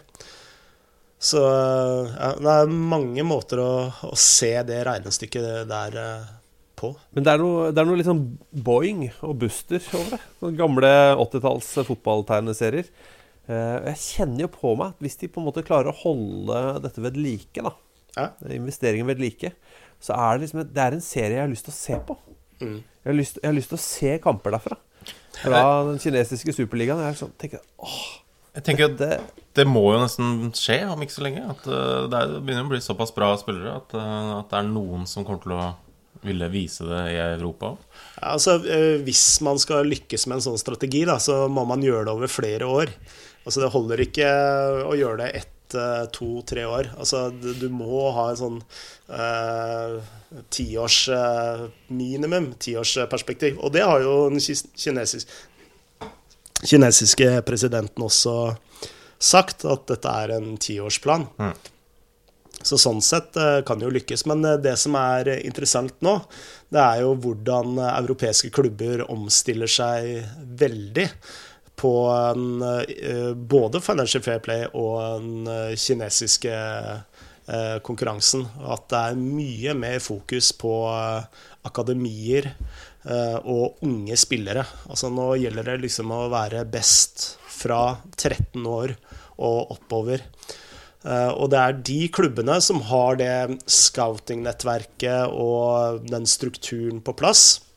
Så eh, ja, det er mange måter å, å se det regnestykket der eh, på. Men det er noe, det er noe liksom Boeing og Buster over det. Noen gamle åttitalls fotballtegneserier. Jeg kjenner jo på meg at hvis de på en måte klarer å holde dette ved like, da, ja. investeringen ved like, så er det liksom, det er en serie jeg har lyst til å se på. Mm. Jeg, har lyst, jeg har lyst til å se kamper derfra. Fra den kinesiske superligaen. Jeg er sånn, tenker, åh, jeg tenker at det, det må jo nesten skje om ikke så lenge. At det, er, det begynner å bli såpass bra spillere at, at det er noen som kommer til å ville vise det i Europa? Ja, altså, hvis man skal lykkes med en sånn strategi, da, så må man gjøre det over flere år. Altså, det holder ikke å gjøre det ett, to, tre år. Altså, du må ha en sånn uh, tiårs uh, minimum, tiårs perspektiv. Og det har jo den kinesisk, kinesiske presidenten også sagt, at dette er en tiårsplan. Mm. Så sånn sett kan det jo lykkes, men det som er interessant nå, det er jo hvordan europeiske klubber omstiller seg veldig på en, både Financial Fair Play og den kinesiske konkurransen. At det er mye mer fokus på akademier og unge spillere. Altså nå gjelder det liksom å være best fra tretten år og oppover. Uh, og det er de klubbene som har det scouting-nettverket og den strukturen på plass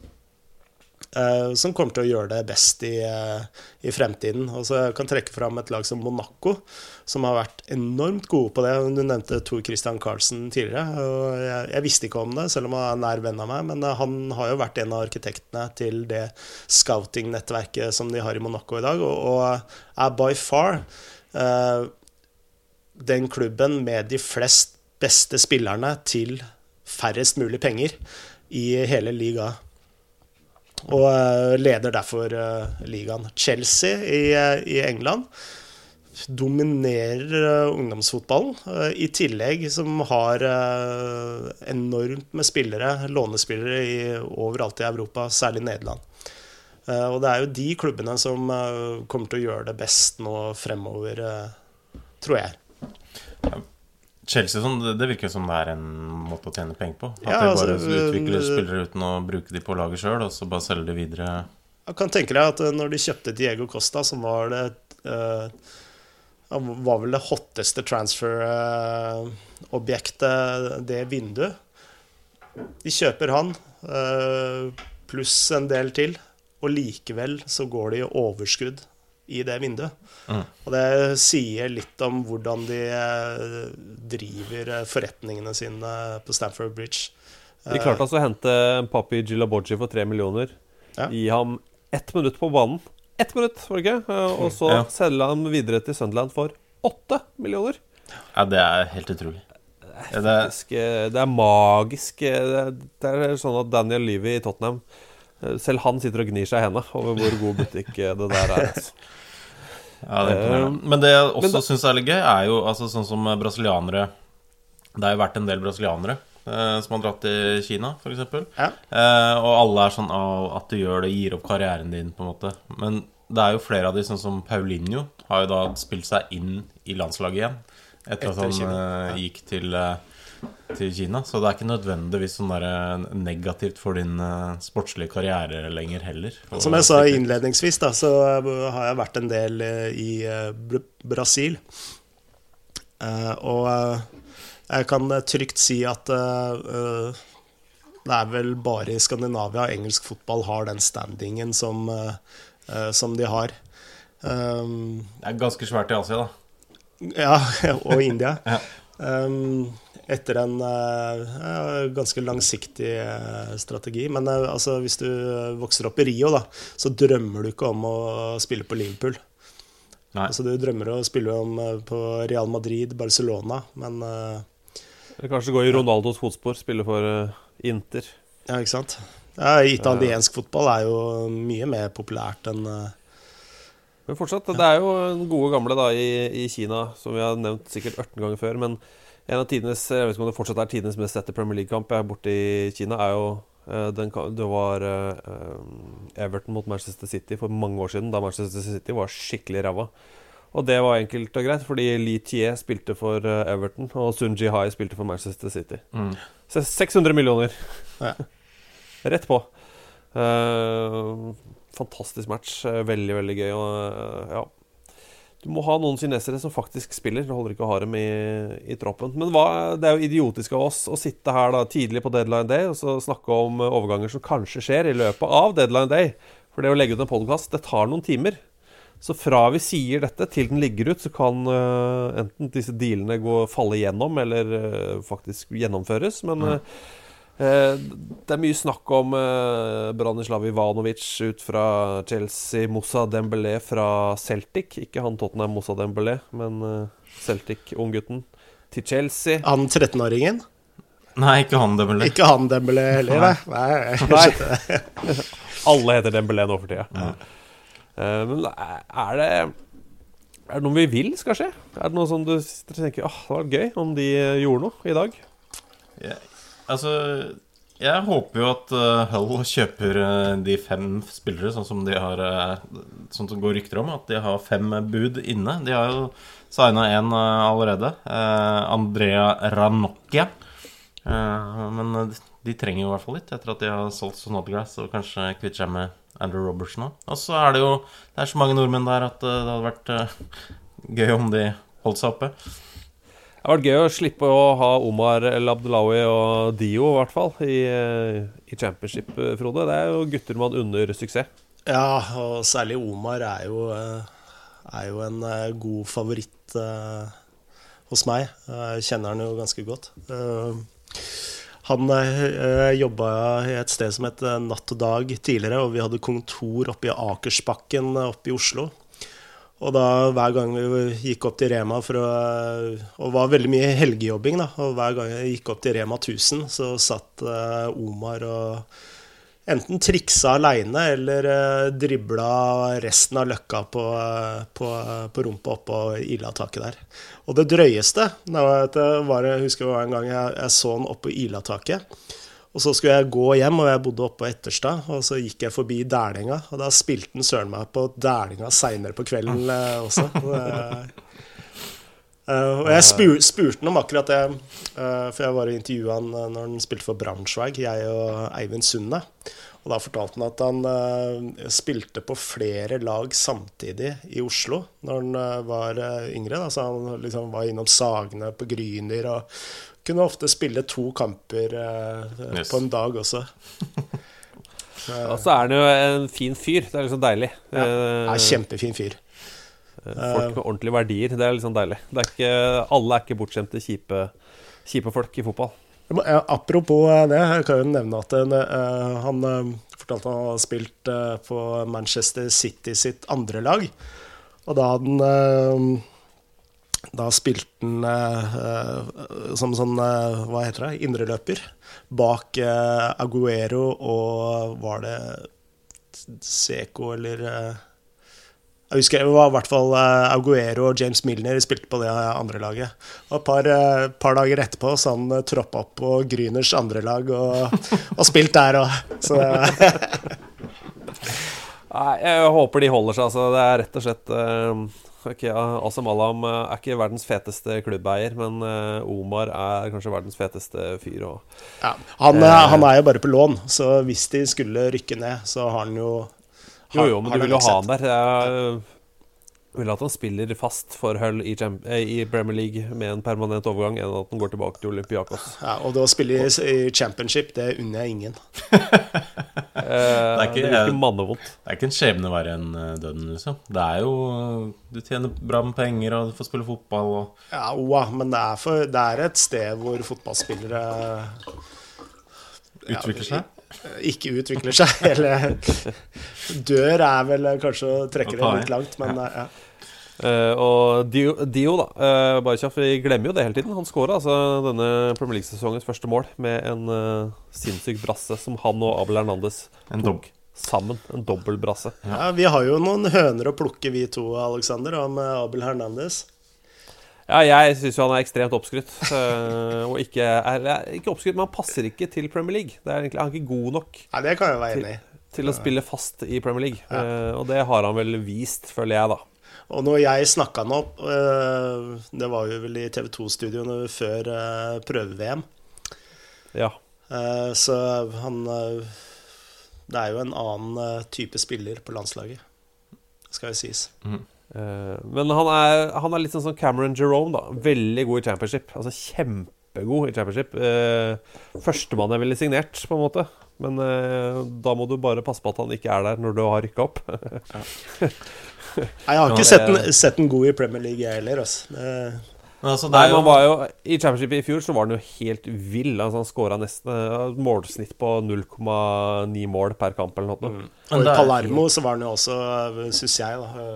uh, som kommer til å gjøre det best i, uh, i fremtiden. Og så kan jeg trekke fram et lag som Monaco, som har vært enormt gode på det. Du nevnte Tor Christian Karlsen tidligere, og jeg, jeg visste ikke om det, selv om han er nær venn av meg, men uh, han har jo vært en av arkitektene til det scouting-nettverket som de har i Monaco i dag, og, og er by far uh, den klubben med de flest beste spillerne til færrest mulig penger i hele liga. Og leder derfor ligaen. Chelsea i, i England dominerer ungdomsfotballen, i tillegg som har enormt med spillere, lånespillere i, overalt i Europa, særlig Nederland. Og det er jo de klubbene som kommer til å gjøre det best nå fremover, tror jeg. Chelsea, det virker som det er en måte å tjene penger på. At ja, de altså, bare utvikler spillere uten å bruke de på laget selv, og så bare selge det videre. Jeg kan tenke deg at når de kjøpte Diego Costa, som var det uh, var vel det hotteste transfer-objektet, uh, det vinduet. De kjøper han, uh, pluss en del til, og likevel så går de i overskudd i det vinduet. Mm. Og det sier litt om hvordan de driver forretningene sine på Stamford Bridge. De klarte altså å hente Papi Djilabodji for tre millioner. Ja. Gi ham ett minutt på banen. Ett minutt, var det ikke? Og så ja. selge ham videre til Sunderland for åtte millioner. Ja, det er helt utrolig. Det er, faktisk, det er magisk. Det er sånn at Daniel Levy i Tottenham, selv han sitter og gnir seg i hendene over hvor god butikk det der er. Altså. Ja, det er uh, men det jeg også synes er litt gøy er jo altså, sånn som brasilianere. Det har jo vært en del brasilianere uh, som har dratt til Kina for eksempel, ja. uh, og alle er sånn uh, at du gjør det, gir opp karrieren din på en måte. Men det er jo flere av de, sånn som Paulinho har jo da spilt seg inn i landslaget igjen etter, etter at han uh, gikk til, uh, til Kina. Så det er ikke nødvendigvis sånn der negativt for din uh, sportslige karriere lenger heller. Som jeg sa innledningsvis da, så har jeg vært en del uh, i uh, Brasil. Uh, og uh, jeg kan trygt si at uh, uh, Det er vel bare i Skandinavia engelsk fotball har den standingen som, uh, som de har. Um, det er ganske svært i Asia, da. Ja, og India. ja. um, etter en uh, ganske langsiktig uh, strategi. Men uh, altså, hvis du vokser opp i Rio, da, så drømmer du ikke om å spille på Liverpool. Nei. Altså, du drømmer å spille om, uh, på Real Madrid, Barcelona, men... Uh, Eller kanskje gå i Ronaldos fotspor, spille for uh, Inter. Ja, ikke sant? Ja, italiensk fotball er jo mye mer populært enn... Uh, men fortsatt, ja. Det er jo en gode gamle da i, i Kina, som vi har nevnt sikkert ørten ganger før, men en av tidenes, jeg vet ikke om det fortsatt er tidenes mest sette Premier League-kamp her borte i Kina, er jo uh, den, det var uh, Everton mot Manchester City for mange år siden, da Manchester City var skikkelig ræva. Og det var enkelt og greit, fordi Lee Thier spilte for uh, Everton, og Sun Ji-hai spilte for Manchester City. Mm. Så seks hundre millioner. Ja. Rett på. Uh, fantastisk match, veldig, veldig gøy, og uh, ja. Du må ha noen kinesere som faktisk spiller. Det holder ikke å ha dem i, i troppen. Men hva, det er jo idiotisk av oss å sitte her da tidlig på deadline day og så snakke om overganger som kanskje skjer i løpet av deadline day. For det å legge ut en podcast, det tar noen timer. Så fra vi sier dette til den ligger ut, så kan uh, enten disse dealene gå falle igjennom eller uh, faktisk gjennomføres. Men uh, uh, det er mye snakk om uh, Branislav Ivanovic ut fra Chelsea, Moussa Dembélé fra Celtic. Ikke han Tottenham Moussa Dembélé, men uh, Celtic, unggutten, til Chelsea. Han trettenåringen? Nei, ikke han Dembélé. Ikke han Dembélé heller, nei. Nei. Nei. Alle heter Dembélé nå for tida. Ja. Uh, men er det Er det noe vi vil skal skje? Er det noe som du tenker, åh, det var gøy om de gjorde noe i dag? Ja, altså jeg håper jo at uh, Hull kjøper uh, de fem spillere, sånn som de har uh, sånn som går rykter om, at de har fem bud inne. De har jo signet en uh, allerede, uh, Andrea Ranocchia, uh, men de trenger jo i hvert fall litt etter at de har solgt Snodgrass og kanskje kvitt seg med Andrew Robertson også. Og så er det jo det er så mange nordmenn der at uh, det hadde vært uh, gøy om de holdt seg oppe. Det har vært gøy å slippe å ha Omar El Abdelawi og Dio i hvert fall i, i Championship, Frode. Det er jo gutter man unner suksess. Ja, og særlig Omar er jo, er jo en god favoritt uh, hos meg. Jeg kjenner han jo ganske godt. Uh, Han øh, jobbet i et sted som het Natt og Dag tidligere, og vi hadde kontor oppe i Akersbakken oppe i Oslo. Og da hver gang vi gikk opp til Rema for å, og var veldig mye helgejobbing da, og hver gang jeg gikk opp til Rema tusen, så satt øh, Omar og enten triksa alene eller øh, dribla resten av løkka på, på, på rumpa oppå Ila-taket der. Og det drøyeste, det var at jeg, var, jeg husker det var en gang jeg, jeg så han oppe på Ila-taket, og så skulle jeg gå hjem, og jeg bodde oppe på Etterstad, og så gikk jeg forbi Dælinga, og da spilte han søren meg på Dælinga senere på kvelden eh, også. Uh, og jeg spur, spurte han om akkurat det, uh, for jeg var i intervjuet han når han spilte for Braunschweig, jeg og Eivind Sunde. Og da fortalte han at han uh, spilte på flere lag samtidig i Oslo når han uh, var uh, yngre. Da. Så han liksom var innom Sagene på Gryner og kunne ofte spille to kamper uh, yes. på en dag også. Og så er han jo en fin fyr, det er liksom deilig. Ja, er kjempefin fyr. Folk med ordentlige verdier, det er liksom deilig. Det er ikke, alle er ikke bortskjemte kjipe, kjipe folk i fotball. Apropos det, jeg kan jo nevne at uh, han uh, fortalte han hadde spilt uh, på Manchester City sitt andre lag, og da hadde han uh, da spilte han uh, som sånn, uh, hva heter det, indreløper bak uh, Aguero og var det Seco eller uh, jeg husker det var i hvert fall Aguero og James Milner spilte på det andre laget. Og et par, par dager etterpå så han troppet opp på Gryners andre lag og, og spilt der også. Så Nei, jeg håper de holder seg. Altså. Det er rett og slett uh, okay, ja, Asam Allam er ikke verdens feteste klubbeier, men uh, Omar er kanskje verdens feteste fyr. Og, ja, han, uh, han er jo bare på lån, så hvis de skulle rykke ned, så har han jo Jo, jo, men du vil jo ha han der. Jeg, vil at han spiller fast for Hull i, i Premier League med en permanent overgang enn at han går tilbake til Olympiakos. Ja, og da spiller i Championship, det unner jeg ingen. eh, det er ikke, det er ikke mannevondt. Det er ikke en skjebne å være en døden, liksom. Det er jo, du tjener bra med penger, og du får spille fotball. Og... Ja, oa, men det er, for, det er et sted hvor fotballspillere... Utvikler seg? Ikke utvikler seg, eller dør er vel kanskje å trekke det litt langt, men ja. Uh, og Dio, Dio da, uh, bare kjapt, vi glemmer jo det hele tiden. Han skåret altså denne Premier League-sesongens første mål med en uh, sinnssyk brasse som han og Abel Hernandez tok sammen. En dobbeltbrasse. Ja, vi har jo noen høner å plukke, vi to, Alexander, om Abel Hernandez. Ja, jeg synes jo han er ekstremt oppskrytt uh, og ikke, er, ikke oppskrytt, men han passer ikke til Premier League. Det er egentlig, han er ikke god nok ja, det kan jeg være enig i. Til, til å spille fast i Premier League ja. uh, Og det har han vel vist, føler jeg da. Og når jeg snakket han opp uh, det var jo vel i T V to-studioene før uh, prøve-V M. Ja uh, Så han uh, det er jo en annen uh, type spiller på landslaget, skal jo sies. Mhm. Uh, men han er, han er litt sånn som Cameron Jerome da. Veldig god i Championship. Altså kjempegod i Championship. uh, Førstemann er veldig signert på en måte. Men uh, da må du bare passe på at han ikke er der når du har rykket opp. Ja. Jeg har ikke sett den, sett den god i Premier League jeg heller altså. det... Altså, Nei, man var jo, i Championship i fjor så var han jo helt vill. Altså, han skåret nesten uh, målsnitt på null komma ni mål per kamp eller noe. Mm. Og i Palermo så var han jo også, synes jeg da,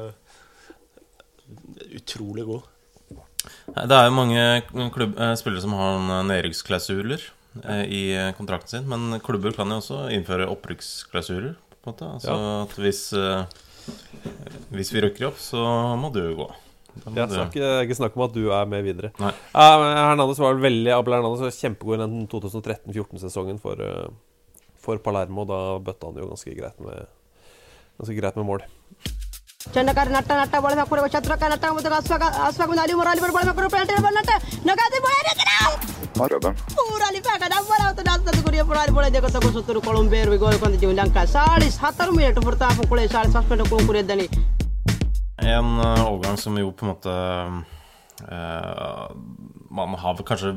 utrolig god. Det er jo mange klubb, spillere som har nedrykksklausuler eh, i kontrakten sin, men klubber kan jo også innføre opprykksklausuler på en måte. Altså ja. At hvis, eh, hvis vi rykker opp, så må du gå. Ja, så ikke, ikke snakk om at du er med videre. Nei. Ja, Hernandez var veldig Abel Hernandez var kjempegod i den twenty thirteen fourteen sesongen for, for Palermo. Da bøtte han jo ganske greit med, ganske greit med mål. चंडकार नट्टा नट्टा ball में पूरे छत्र का नट्टा में तो आसपास आसपास में नाली मोराली पर बॉल में करो पेंट पर नट्टा नगाते बोले रे कराओ मारदा पूरा लिपा का डब बोला तो नाच तो करिए पूरा बोले देखो तो सत्तर कोलंबियर वे गोल कोन जीवन लंका seventy-seven मिनट फुरता आप कोले seventy-seven मिनट को करे दनी En uh, overgang som jo på en måte uh, man har vel kanskje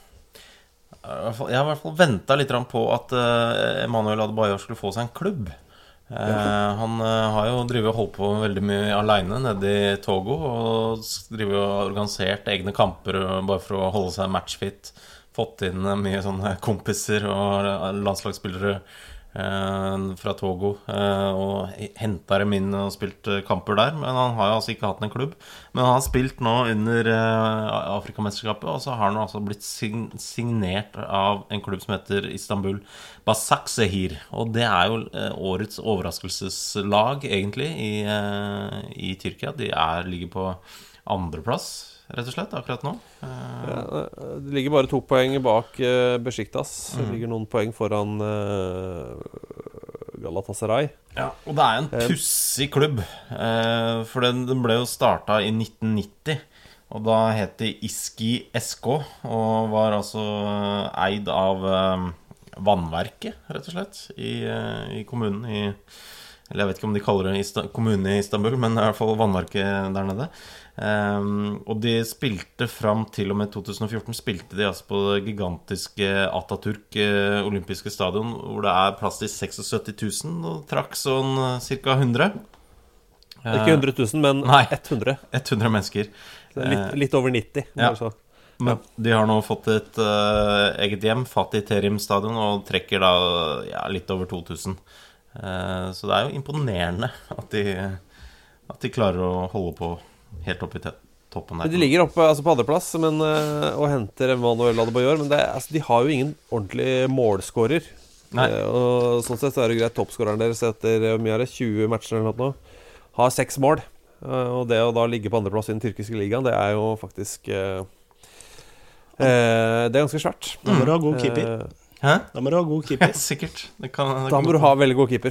uh, jeg har i hvert fall ventet litt på at uh, Emmanuel Adebayor skulle få seg en klubb. Uh, han uh, har jo drivet og holdt på veldig mye alene nede i Togo og drivet og organisert egne kamper bare for å holde seg matchfit, fått inn uh, mye sånne kompiser og landslagsspillere uh, fra Togo uh, og hentet dem inn og spilt uh, kamper der, men han har jo altså ikke hatt en klubb, men han har spilt nå under uh, Afrikamesterskapet, og så har han altså blitt sign- signert av en klubb som heter Istanbul Basaksehir, og det er jo uh, årets overraskelseslag egentlig i, uh, i Tyrkia. De er, ligger på andreplass rett og slett akkurat nå. uh, ja, Det ligger bare to poeng bak uh, Besiktas. Det mm. ligger noen poeng foran uh, Galatasaray. Ja, og det er en pussig klubb, uh, for den, den ble jo startet i nitten nitti, og da het det Iski S K, og var altså eid av uh, Vannverket, rett og slett, i, uh, i kommunen i, eller jeg vet ikke om de kaller det Ista- kommunen i Istanbul, men i hvert fall Vannverket der nede. Um, og de spilte frem til og med twenty fourteen spilte de altså på det gigantiske Atatürk uh, olympiske stadion, hvor det er plass til seventy-six thousand, og trakk sånn uh, cirka one hundred. Det er ikke one hundred thousand, men Nei, one hundred. one hundred mennesker. Litt, litt over ninety. Ja. Så. Men Ja. de har nå fått et uh, eget hjem, Fatih Terim stadion, og trekker da ja, litt over two thousand. Uh, så det er jo imponerende at de, at de klarer å holde på helt opp i te- toppen der. Men de ligger oppe altså på andreplass men, uh, og henter Emmanuel Adebayor, men det, altså, de har jo ingen ordentlig målskårer. Nei. Uh, og sånn sett så er det greit. Toppskåreren deres etter hvor mye er det, twenty matcher eller noe nå, har seks mål. Uh, og det å da ligge på andreplass i den tyrkiske ligaen, det er jo faktisk uh, uh, det er ganske svært. Da må du ha god keeper. Uh, Hæ? Da må du ha god keeper. Sikkert. Det kan, det Da kan må du ha veldig god keeper.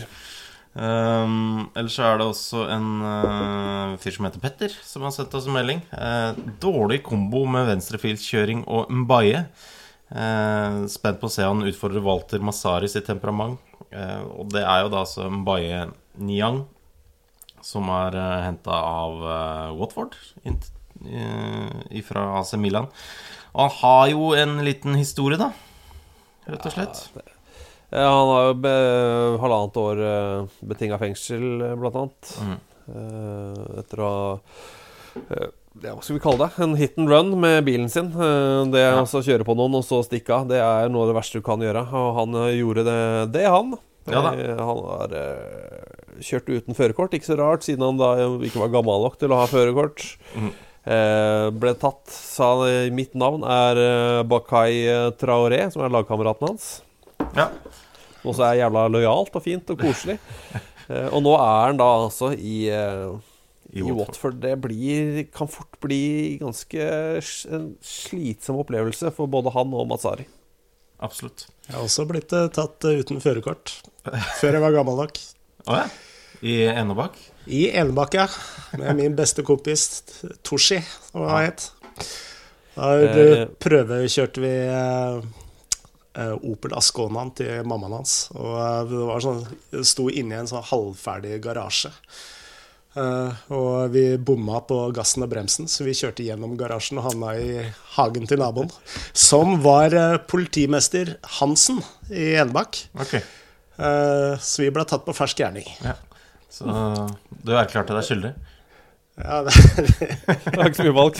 Um, ellers så er det også en uh, fyr som heter Petter, som har sett oss en melding. uh, Dårlig kombo med venstrefilskjøring og Mbaye. uh, Spent på å se han utfordre Walter Massari sitt temperament. uh, Og det er jo da altså Mbaye Niang, som er uh, hentet av uh, Watford inn, uh, fra A C Milan. Og han har jo en liten historie da, rett og slett. Ja, det, ja, han har jo be, halvannet år uh, betinget fengsel, blant annet. Mm. Uh, etter å ha uh, ja, hva skal vi kalle det? En hit and run med bilen sin. uh, Det er ja. altså å kjøre på noen og så stikke av. Det er noe av det verste du kan gjøre. Og han uh, gjorde det, det han. Ja, uh, han har uh, kjørt uten førerkort. Ikke så rart, siden han da ikke var gammel nok til å ha førerkort. Mm. uh, Ble tatt, sa han, mitt navn er uh, Bakay Traoré, som er lagkameraten hans. Ja. Som også er jævla lojalt og fint og koselig. uh, Og nå er han da altså i uh, I Watford. Watford. Det blir, kan fort bli ganske en slitsom opplevelse for både han og Mazzari. Absolutt. Jeg har også blitt uh, tatt uh, uten førerkort før jeg var gammel nok. Å ja? I Enebakk? I Enebakk, ja. Med min beste kompis Toshi, som han het. Da uh, prøvekjørte vi uh, uh, Opel Asconaen til mammaen hans. Og uh, det var sånn, det sto inne i en sånn halvferdig garasje. Uh, og vi bomma på gassen og bremsen, så vi kjørte gjennom garasjen og havna i hagen til naboen, som var uh, politimester Hansen i Enebakk. Okay. Uh, så vi ble tatt på fersk gjerning. Ja. Så du erklærte deg skyldig? Ja, det er ikke så mye valg.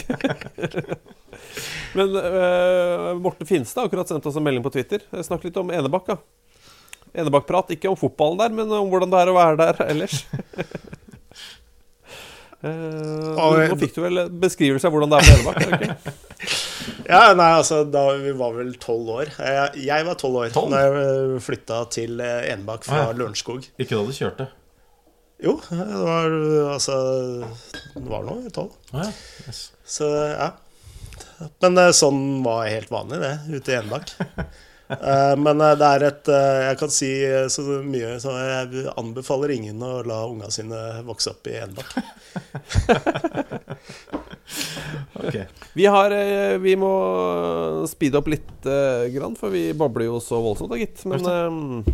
Men uh, Morten Finstad har akkurat sendt oss en melding på Twitter. Snakk litt om Enebakk, da. Enebakk-prat, ikke om fotballen der, men om hvordan det er å være der ellers. Uh, nå fikk du vel beskrivelse av hvordan det er på Enebakk, er det ikke? Ja, nei, altså, da vi var vel tolv år. Jeg, jeg var tolv år da jeg flyttet til Enebakk fra ah, ja. Lørenskog. Ikke da du kjørte? Jo, det var, altså, det var nå tolv. Ah, ja. Yes. Så, ja. Men sånn var helt vanlig det, ute i Enebakk. Uh, men uh, det er et uh, jeg kan si uh, så mye, så jeg anbefaler ingen å la unga sine vokse opp i Enebakk. Okay. Vi har uh, vi må speede opp litt uh, grann, for vi babler jo så voldsomt da, gitt. Men uh,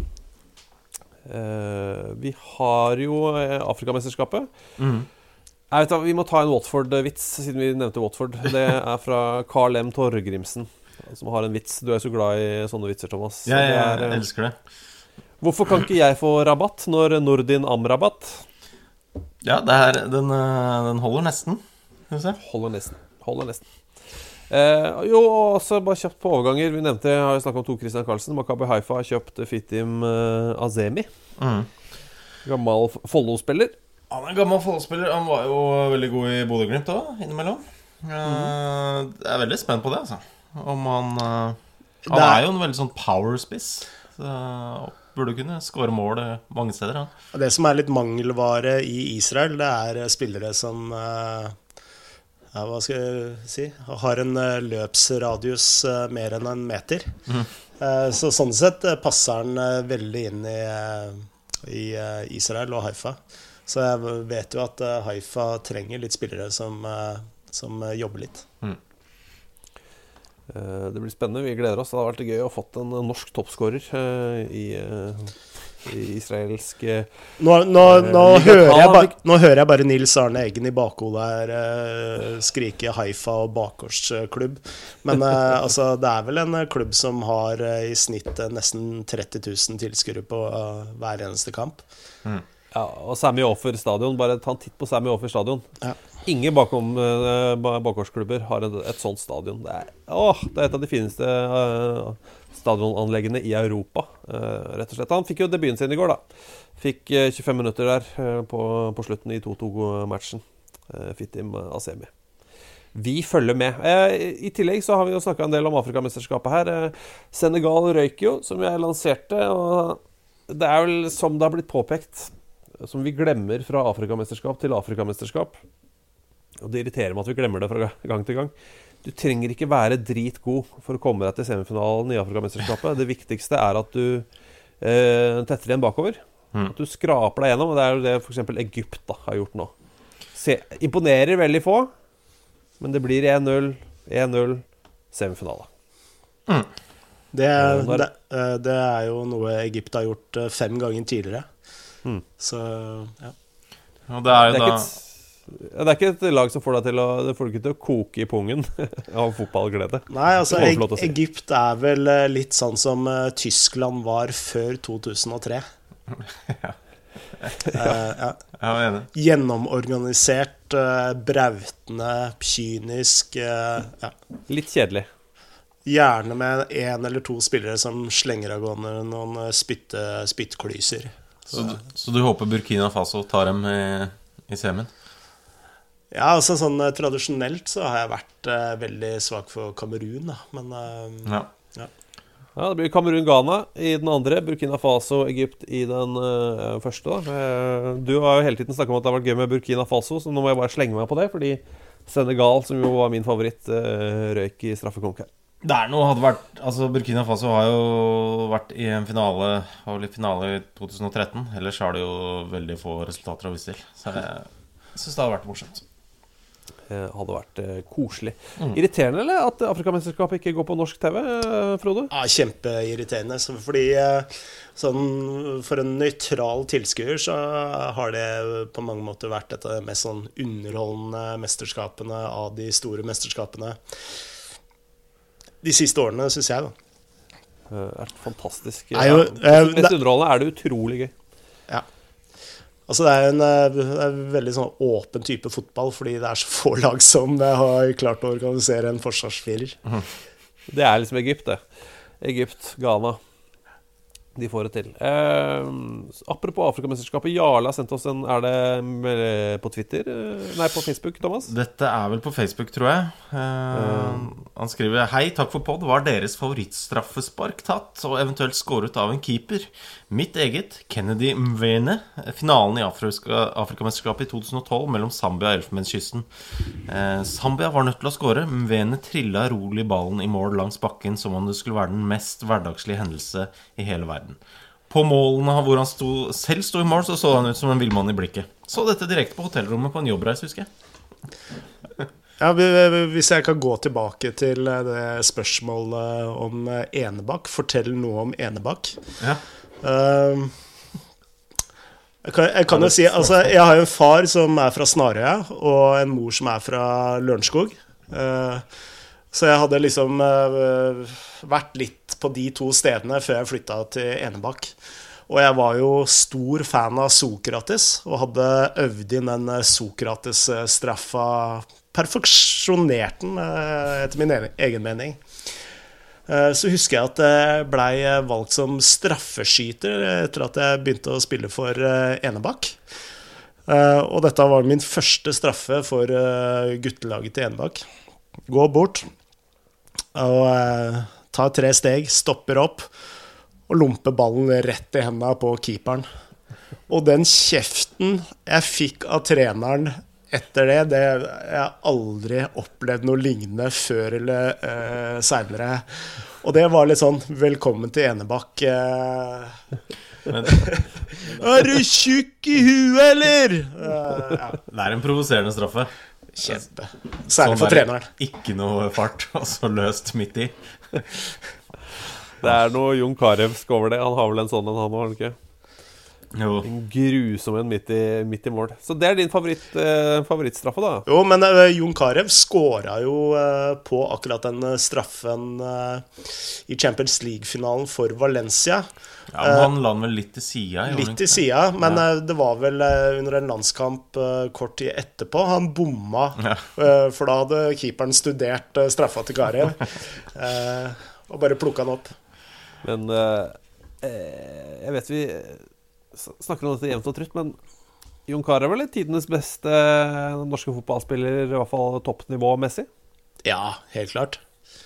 uh, vi har jo uh, Afrikamesterskapet. Mm. Jeg vet da, vi må ta en Watford-vits, siden vi nevnte Watford. Det er fra Carl M. Torgrimsen, som har en vits. Du er så glad i sånne vitser, Thomas. Ja, jeg, er, jeg elsker det. Hvorfor kan ikke jeg få rabatt når Nordin Am-rabatt? Ja, det her, den, den holder nesten. Skal vi se? Holder nesten. Holder nesten. Eh, jo, også bare kjøpt på overganger. Vi nevnte, jeg har jo snakket om to Christian Carlsen. Maccabi Haifa har kjøpt Fitim uh, Azemi. Mm. Gammel Follo-spiller. Han er en gammel Follo-spiller. Han var jo veldig god i Bodø Glimt da, innimellom. Mm. Uh, jeg er veldig spent på det, altså. Om han uh, Han er, er jo en veldig sånn power-spiss, så burde kunne skåre mål mange steder, han. Det som er litt mangelvare i Israel, det er spillere som uh, ja, hva skal jeg si, har en uh, løpsradius uh, mer enn en meter. Mm. uh, Så sånn sett uh, passer han uh, veldig inn i, uh, i uh, Israel og Haifa. Så jeg vet jo at uh, Haifa trenger litt spillere som, uh, som uh, jobber litt. Mm. Det blir spennende, vi gleder oss. Det har vært gøy å ha fått en norsk toppskårer uh, i, uh, i israelsk uh, nå, nå, nå, uh, hører jeg ba, nå hører jeg bare Nils Arne Eggen i bakhodet her uh, skrike Haifa og bakgårdsklubb. Men uh, altså, det er vel en klubb som har uh, i snitt uh, nesten tretti tusen tilskuere på uh, hver eneste kamp. Mm. Ja, og Sami Offer stadion, bare ta en titt på Sami Offer stadion. Ja. Ingen bakom uh, bakgårdsklubber har et, et sånt stadion. Det er, åh, det er et av de fineste uh, stadionanleggene i Europa, uh, rett og slett. Han fikk jo debuten sin i går da. Fikk uh, tjuefem minutter der uh, på, på slutten i to to-matchen. Uh, Fitim Azemi. Vi følger med. Uh, I tillegg så har vi jo snakket en del om Afrikamesterskapet her. Uh, Senegal røyk jo, som jeg lanserte, og det er vel som det har blitt påpekt, som vi glemmer fra Afrikamesterskap til Afrikamesterskap. Og det irriterer meg at vi glemmer det fra gang til gang. Du trenger ikke være dritgod for å komme deg til semifinalen i Afrikamesterskapet. Det viktigste er at du eh, tetter igjen bakover. Mm. At du skraper deg gjennom. Og det er jo det for eksempel Egypt da, har gjort nå. Se, imponerer veldig få, men det blir én null, én null, semifinale. Mm. Det, er, det, det er jo noe Egypt har gjort fem ganger tidligere. Mm. Så, ja. Og det er jo det er da ikke et, det er ikke et lag som får deg til å Det får du ikke til å koke i pungen av fotballglede. Nei, altså Det får du lov til å si. Egypt er vel eh, litt sånn som eh, Tyskland var før to tusen og tre. Ja. Eh, ja. Jeg er enig. Gjennomorganisert, eh, brautende, kynisk, eh, ja. Litt kjedelig. Gjerne med en eller to spillere som slenger av gående noen eh, spytte, spyttklyser. Så, du- så du håper Burkina Faso tar dem i, i semien? Ja, altså sånn eh, tradisjonelt så har jeg vært eh, veldig svak for Kamerun, da. Men eh, Ja. ja. Ja, det blir Kamerun-Ghana i den andre, Burkina Faso, Egypt i den uh, første. Da. Eh, Du har jo hele tiden snakket om at det har vært gøy med Burkina Faso, så nå må jeg bare slenge meg på det, fordi Senegal, som jo var min favoritt, uh, røyk i straffekonk her. Det er noe hadde vært Altså Burkina Faso har jo vært i en finale Har vel i finale i to tusen og tretten. Ellers har det jo veldig få resultater å vise til. Så jeg synes det hadde vært morsomt. Eh, hadde vært eh, koselig. Irriterende, eller? At Afrikamesterskapet ikke går på norsk TV, eh, Frode? Ja, kjempeirriterende. Så fordi eh, sånn, for en nøytral tilskuer så har det på mange måter vært et av de mest sånn underholdende mesterskapene av de store mesterskapene de siste årene, synes jeg, da. Det har vært fantastisk. Er jo, Ja, eh, mest underholdende er det utrolig gøy. Ja. Altså det er en, eh, det er en veldig sånn åpen type fotball, fordi det er så få lag som eh, har klart å organisere en forsvarsfirer. Det er liksom Egypt, det. Egypt, Ghana. De får det til. Eh, apropos Afrikamesterskapet, Jarle har sendt oss en Er det med- på Twitter? Eh, Nei, på Facebook, Thomas? Dette er vel på Facebook, tror jeg. Eh, Han skriver: Hei, takk for podd. Var deres favorittstraffespark tatt, og eventuelt skåret av en keeper? Mitt eget, Kennedy Mwene. Finalen i Afrika, Afrikamesterskapet i to tusen og tolv mellom Zambia og Elfenbenskysten. Eh, Zambia var nødt til å skåre. Mwene trilla rolig ballen i mål langs bakken som om det skulle være den mest hverdagslige hendelse i hele verden. På målene hvor han sto, selv sto i mål, så så han ut som en villmann i blikket. Så dette direkte på hotellrommet på en jobbreis, husker jeg. Ja, hvis jeg kan gå tilbake til eh, det spørsmålet om eh, Enebakk, fortell noe om Enebakk. Ja. Eh, jeg kan, jeg kan jo si, altså jeg har jo en far som er fra Snarøya, og en mor som er fra Lørenskog. Eh, så jeg hadde liksom eh, vært litt på de to stedene før jeg flyttet til Enebakk. Og jeg var jo stor fan av Sokrates, og hadde øvd inn den Sokrates-straffa, perfeksjonert den eh, etter min egen mening. Eh, så husker jeg at jeg ble valgt som straffeskyter etter at jeg begynte å spille for eh, Enebakk. Eh, og dette var min første straffe for eh, guttelaget til Enebakk. Gå bort og eh, ta tre steg, stopper opp og lomper ballen rett i hendene på keeperen. Og den kjeften jeg fikk av treneren etter det, det jeg har aldri opplevd noe lignende før eller eh, senere. Og det var litt sånn, velkommen til Enebakk. Eh. Er du tjukk i huet, eller? Eh, ja. Det er en provoserende straffe. Kjempe. Særlig for treneren. Ikke noe fart, og så løst midt i. Det er noe Jon Carevsk over det. Han har vel en sånn en, han har han ikke? Jo. En grusom en midt i, midt i mål. Så det er din favoritt, eh, favorittstraffe, da? Jo, men uh, Jon Carew skåret jo uh, på akkurat den uh, straffen uh, i Champions League-finalen for Valencia. Ja, men han la den vel litt til siden. Litt til siden, men ja. uh, det var vel uh, under en landskamp uh, kort tid etterpå. Han bomma, ja. uh, for da hadde keeperen studert uh, straffa til Carew uh, og bare plukket han opp. Men uh, eh, jeg vet vi snakker om dette jevnt og trutt, men Jon Carew er vel tidenes beste norske fotballspiller, i hvert fall toppnivå-messig? Ja, helt klart.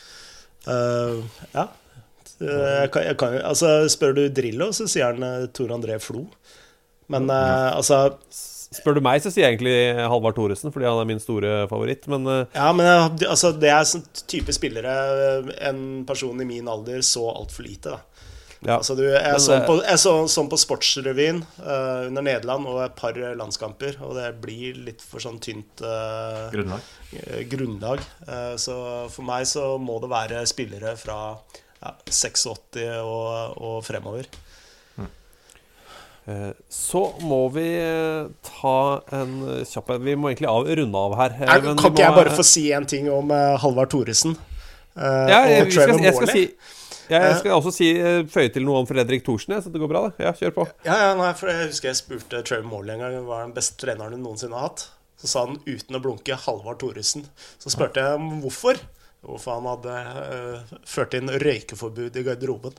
Uh, ja. Jeg kan, jeg kan, altså, spør du Drillo, så sier han uh, Tor André Flo. Men uh, altså spør du meg, så sier jeg egentlig Halvard Thoresen, fordi han er min store favoritt, men uh, ja, men altså, det er sånn type spillere en person i min alder så alt for lite, da. Ja. Altså, du, jeg, men, så på, jeg så sånn på Sportsrevyen uh, under Nederland og et par landskamper, og det blir litt for sånn tynt uh, grunnlag, grunnlag. Uh, så for meg så må det være spillere fra ja, åttiseks og, og fremover. Så må vi ta en kjapp... Vi må egentlig av, runde av her. Er, Men kan vi ikke jeg må- bare få si en ting om uh, Halvard Thoresen uh, Ja, jeg, og vi skal, Trevor jeg skal Morley? si ja, Jeg skal også si eh, føye til noe om Fredrik Thorsen, jeg, så det går bra, det. Ja, kjør på. Ja, ja, nei, for jeg husker jeg spurte Trevor Morley en gang hva er den beste treneren du noensinne har hatt. Så sa han uten å blunke Halvard Thoresen. Så spurte jeg om hvorfor. Hvorfor han hadde uh, ført inn røykeforbud i garderoben.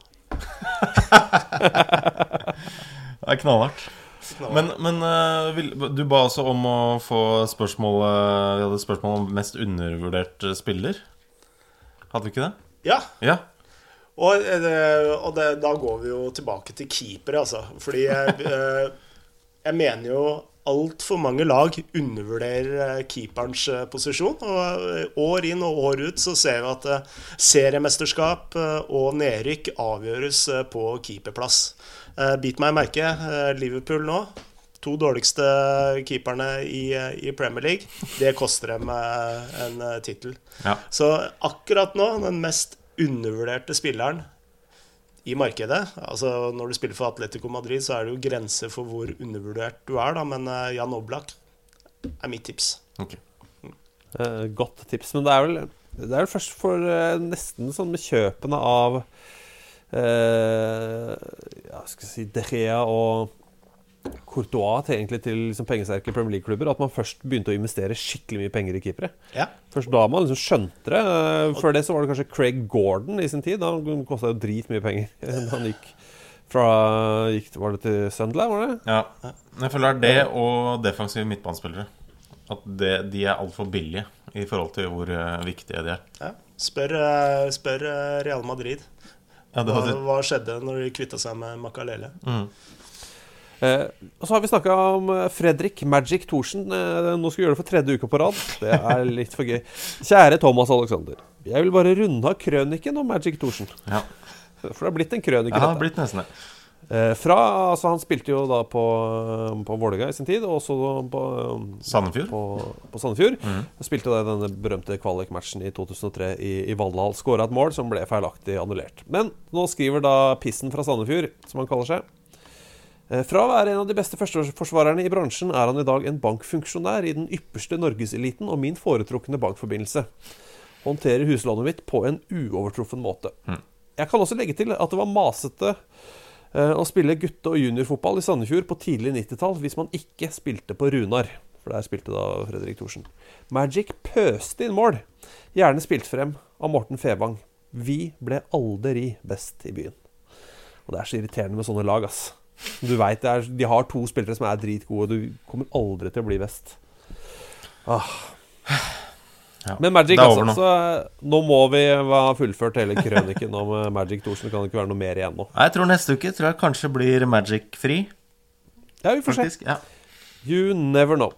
Det er knallhardt. Men, men uh, vil, du ba også om å få spørsmål uh, Vi hadde spørsmål om mest undervurdert uh, spiller. Hadde vi ikke det? Ja. Ja. Og, eh, og det, da går vi jo tilbake til keepere, altså. Fordi jeg, eh, jeg mener jo alt for mange lag undervurderer keeperens eh, posisjon. Og år inn og år ut så ser vi at eh, seriemesterskap eh, og nedrykk avgjøres eh, på keeperplass. Eh, bit meg i merke, eh, Liverpool nå. To dårligste keeperne i, i Premier League. Det koster dem eh, en eh, titel. Ja. Så akkurat nå, den mest undervurderte spilleren i markedet. Altså når du spiller for Atletico Madrid, så er det jo grenser for hvor undervurdert du er, da. Men uh, Jan Oblak er mitt tips. Okay. Eh, godt tips. Men det er vel, det er vel først for eh, nesten sånn med kjøpene av eh, ja, skal jeg si De Gea og Courtois til, egentlig til liksom, pengesterke Premier League-klubber, at man først begynte å investere skikkelig mye penger i keepere. Ja. Først da man liksom skjønte det. Før det så var det kanskje Craig Gordon i sin tid. Han kostet jo drit mye penger da han gikk fra gikk, Var det til Sunderland, var det? Ja. Jeg føler det og defensive midtbanespillere. At det, de er alt for billige i forhold til hvor uh, viktige de er. Ja. Spør, uh, spør uh, Real Madrid. Ja, det hva, hadde... hva skjedde når de kvittet seg med Makalele? Mm. Eh, og så har vi snakket om Fredrik Magic Thorsen. eh, Nå skal vi gjøre det for tredje uke på rad. Det er litt for gøy. Kjære Thomas Alexander, jeg vil bare runde av krøniken om Magic Thorsen. Ja. For det har blitt en krønik. Ja, det har blitt nesten det. eh, fra, altså Han spilte jo da på, på Vålerenga i sin tid, og også på Sandefjord. På, på Sandefjord. Mm. Spilte da denne berømte kvalikmatchen i to tusen og tre i, i Valhall. Skåret et mål som ble feilaktig annullert. Men nå skriver da Pissen fra Sandefjord, som han kaller seg: fra å være en av de beste førsteforsvarerne i bransjen er han i dag en bankfunksjonær i den ypperste norgeseliten og min foretrukne bankforbindelse. Håndterer huslånet mitt på en uovertruffen måte. Mm. Jeg kan også legge til at det var masete eh, å spille gutte- og juniorfotball i Sandefjord på tidlig nittitall hvis man ikke spilte på Runar. For der spilte da Fredrik Thorsen. Magic pøste inn mål. Gjerne spilt frem av Morten Fevang. Vi ble aldri best i byen. Og det er så irriterende med sånne lag, ass. Du vet, det er, de har to spillere som er dritgode. Du kommer aldri til å bli best. ah. Ja, Men Magic, altså nå. Så nå må vi ha fullført hele krøniken om Magic Thorsen. Det kan ikke være noe mer igjen nå. Jeg tror neste uke tror jeg kanskje blir Magic fri. Ja, vi får Faktisk, se ja. You never know.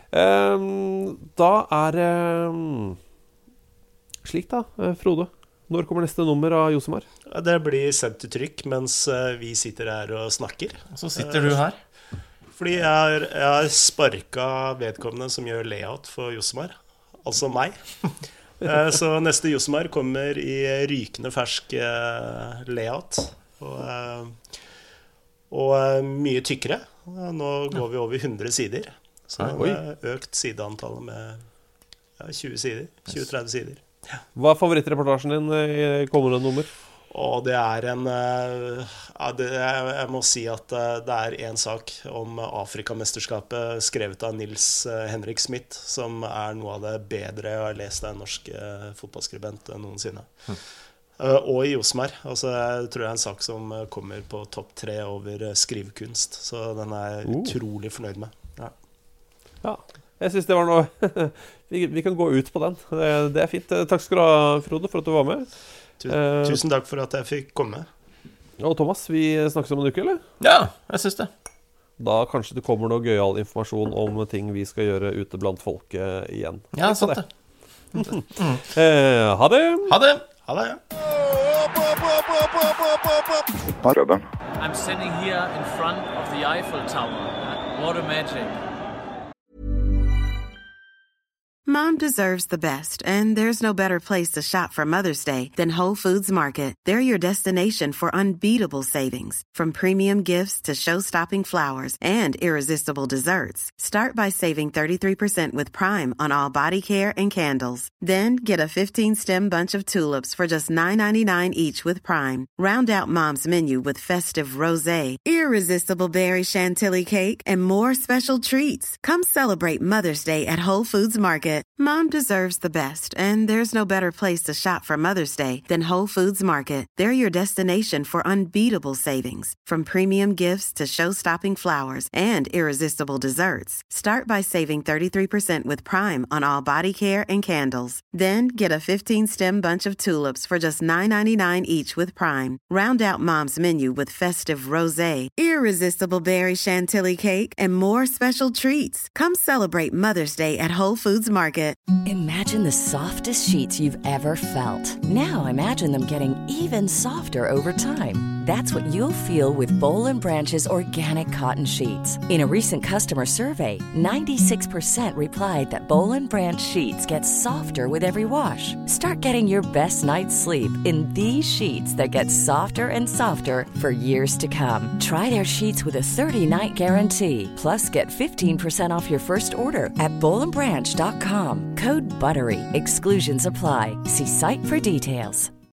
um, Da er det um, slik da, Frode. Når kommer neste nummer av Josemar? Det blir sendt til trykk mens vi sitter her og snakker. Så sitter du her. Fordi jeg har, jeg har sparket vedkommende som gjør layout for Josemar. Altså meg. Så neste Josemar kommer i rykende fersk layout. Og, og mye tykkere. Nå går vi over hundre sider. Så vi har økt sideantallet med ja, tjue sider. tjue til tretti sider. Ja. Hva er favorittreportasjen din i kommende nummer? Og det er en ja, det, jeg må si at det er en sak om Afrikamesterskapet skrevet av Nils Henrik Smith, som er noe av det bedre jeg har lest av en norsk fotballskribent noensinne. Hm. Og i Josemar. Altså, jeg tror det er en sak som kommer på topp tre over skrivekunst, så den er jeg uh. utrolig fornøyd med. Ja, ja. Jeg synes det var noe vi, vi kan gå ut på den. Det, det er fint. Takk skal du ha, Frode, for at du var med. Tusen takk for at jeg fikk komme. Og Thomas, vi snakkes om en uke, eller? Ja, jeg synes det. Da kanskje det kommer noe gøyal informasjon om ting vi skal gjøre ute blant folket igjen. Ja, sant det. Mm. eh, ha det. Ha det. Ha det, ja. I'm sitting here in front of the Eiffel Tower. What a magic. Mom deserves the best, and there's no better place to shop for Mother's Day than Whole Foods Market. They're your destination for unbeatable savings, from premium gifts to show-stopping flowers and irresistible desserts. Start by saving thirty-three percent with Prime on all body care and candles. Then get a fifteen-stem bunch of tulips for just nine ninety-nine each with Prime. Round out Mom's menu with festive rosé, irresistible berry chantilly cake, and more special treats. Come celebrate Mother's Day at Whole Foods Market. Mom deserves the best, and there's no better place to shop for Mother's Day than Whole Foods Market. They're your destination for unbeatable savings, from premium gifts to show-stopping flowers and irresistible desserts. Start by saving thirty-three percent with Prime on all body care and candles. Then get a fifteen-stem bunch of tulips for just nine ninety-nine each with Prime. Round out Mom's menu with festive rosé, irresistible berry chantilly cake, and more special treats. Come celebrate Mother's Day at Whole Foods Market. Imagine the softest sheets you've ever felt. Now imagine them getting even softer over time. That's what you'll feel with Boll and Branch's organic cotton sheets. In a recent customer survey, ninety-six percent replied that Boll and Branch sheets get softer with every wash. Start getting your best night's sleep in these sheets that get softer and softer for years to come. Try their sheets with a thirty-night guarantee. Plus, get fifteen percent off your first order at boll and branch dot com. Code BUTTERY. Exclusions apply. See site for details.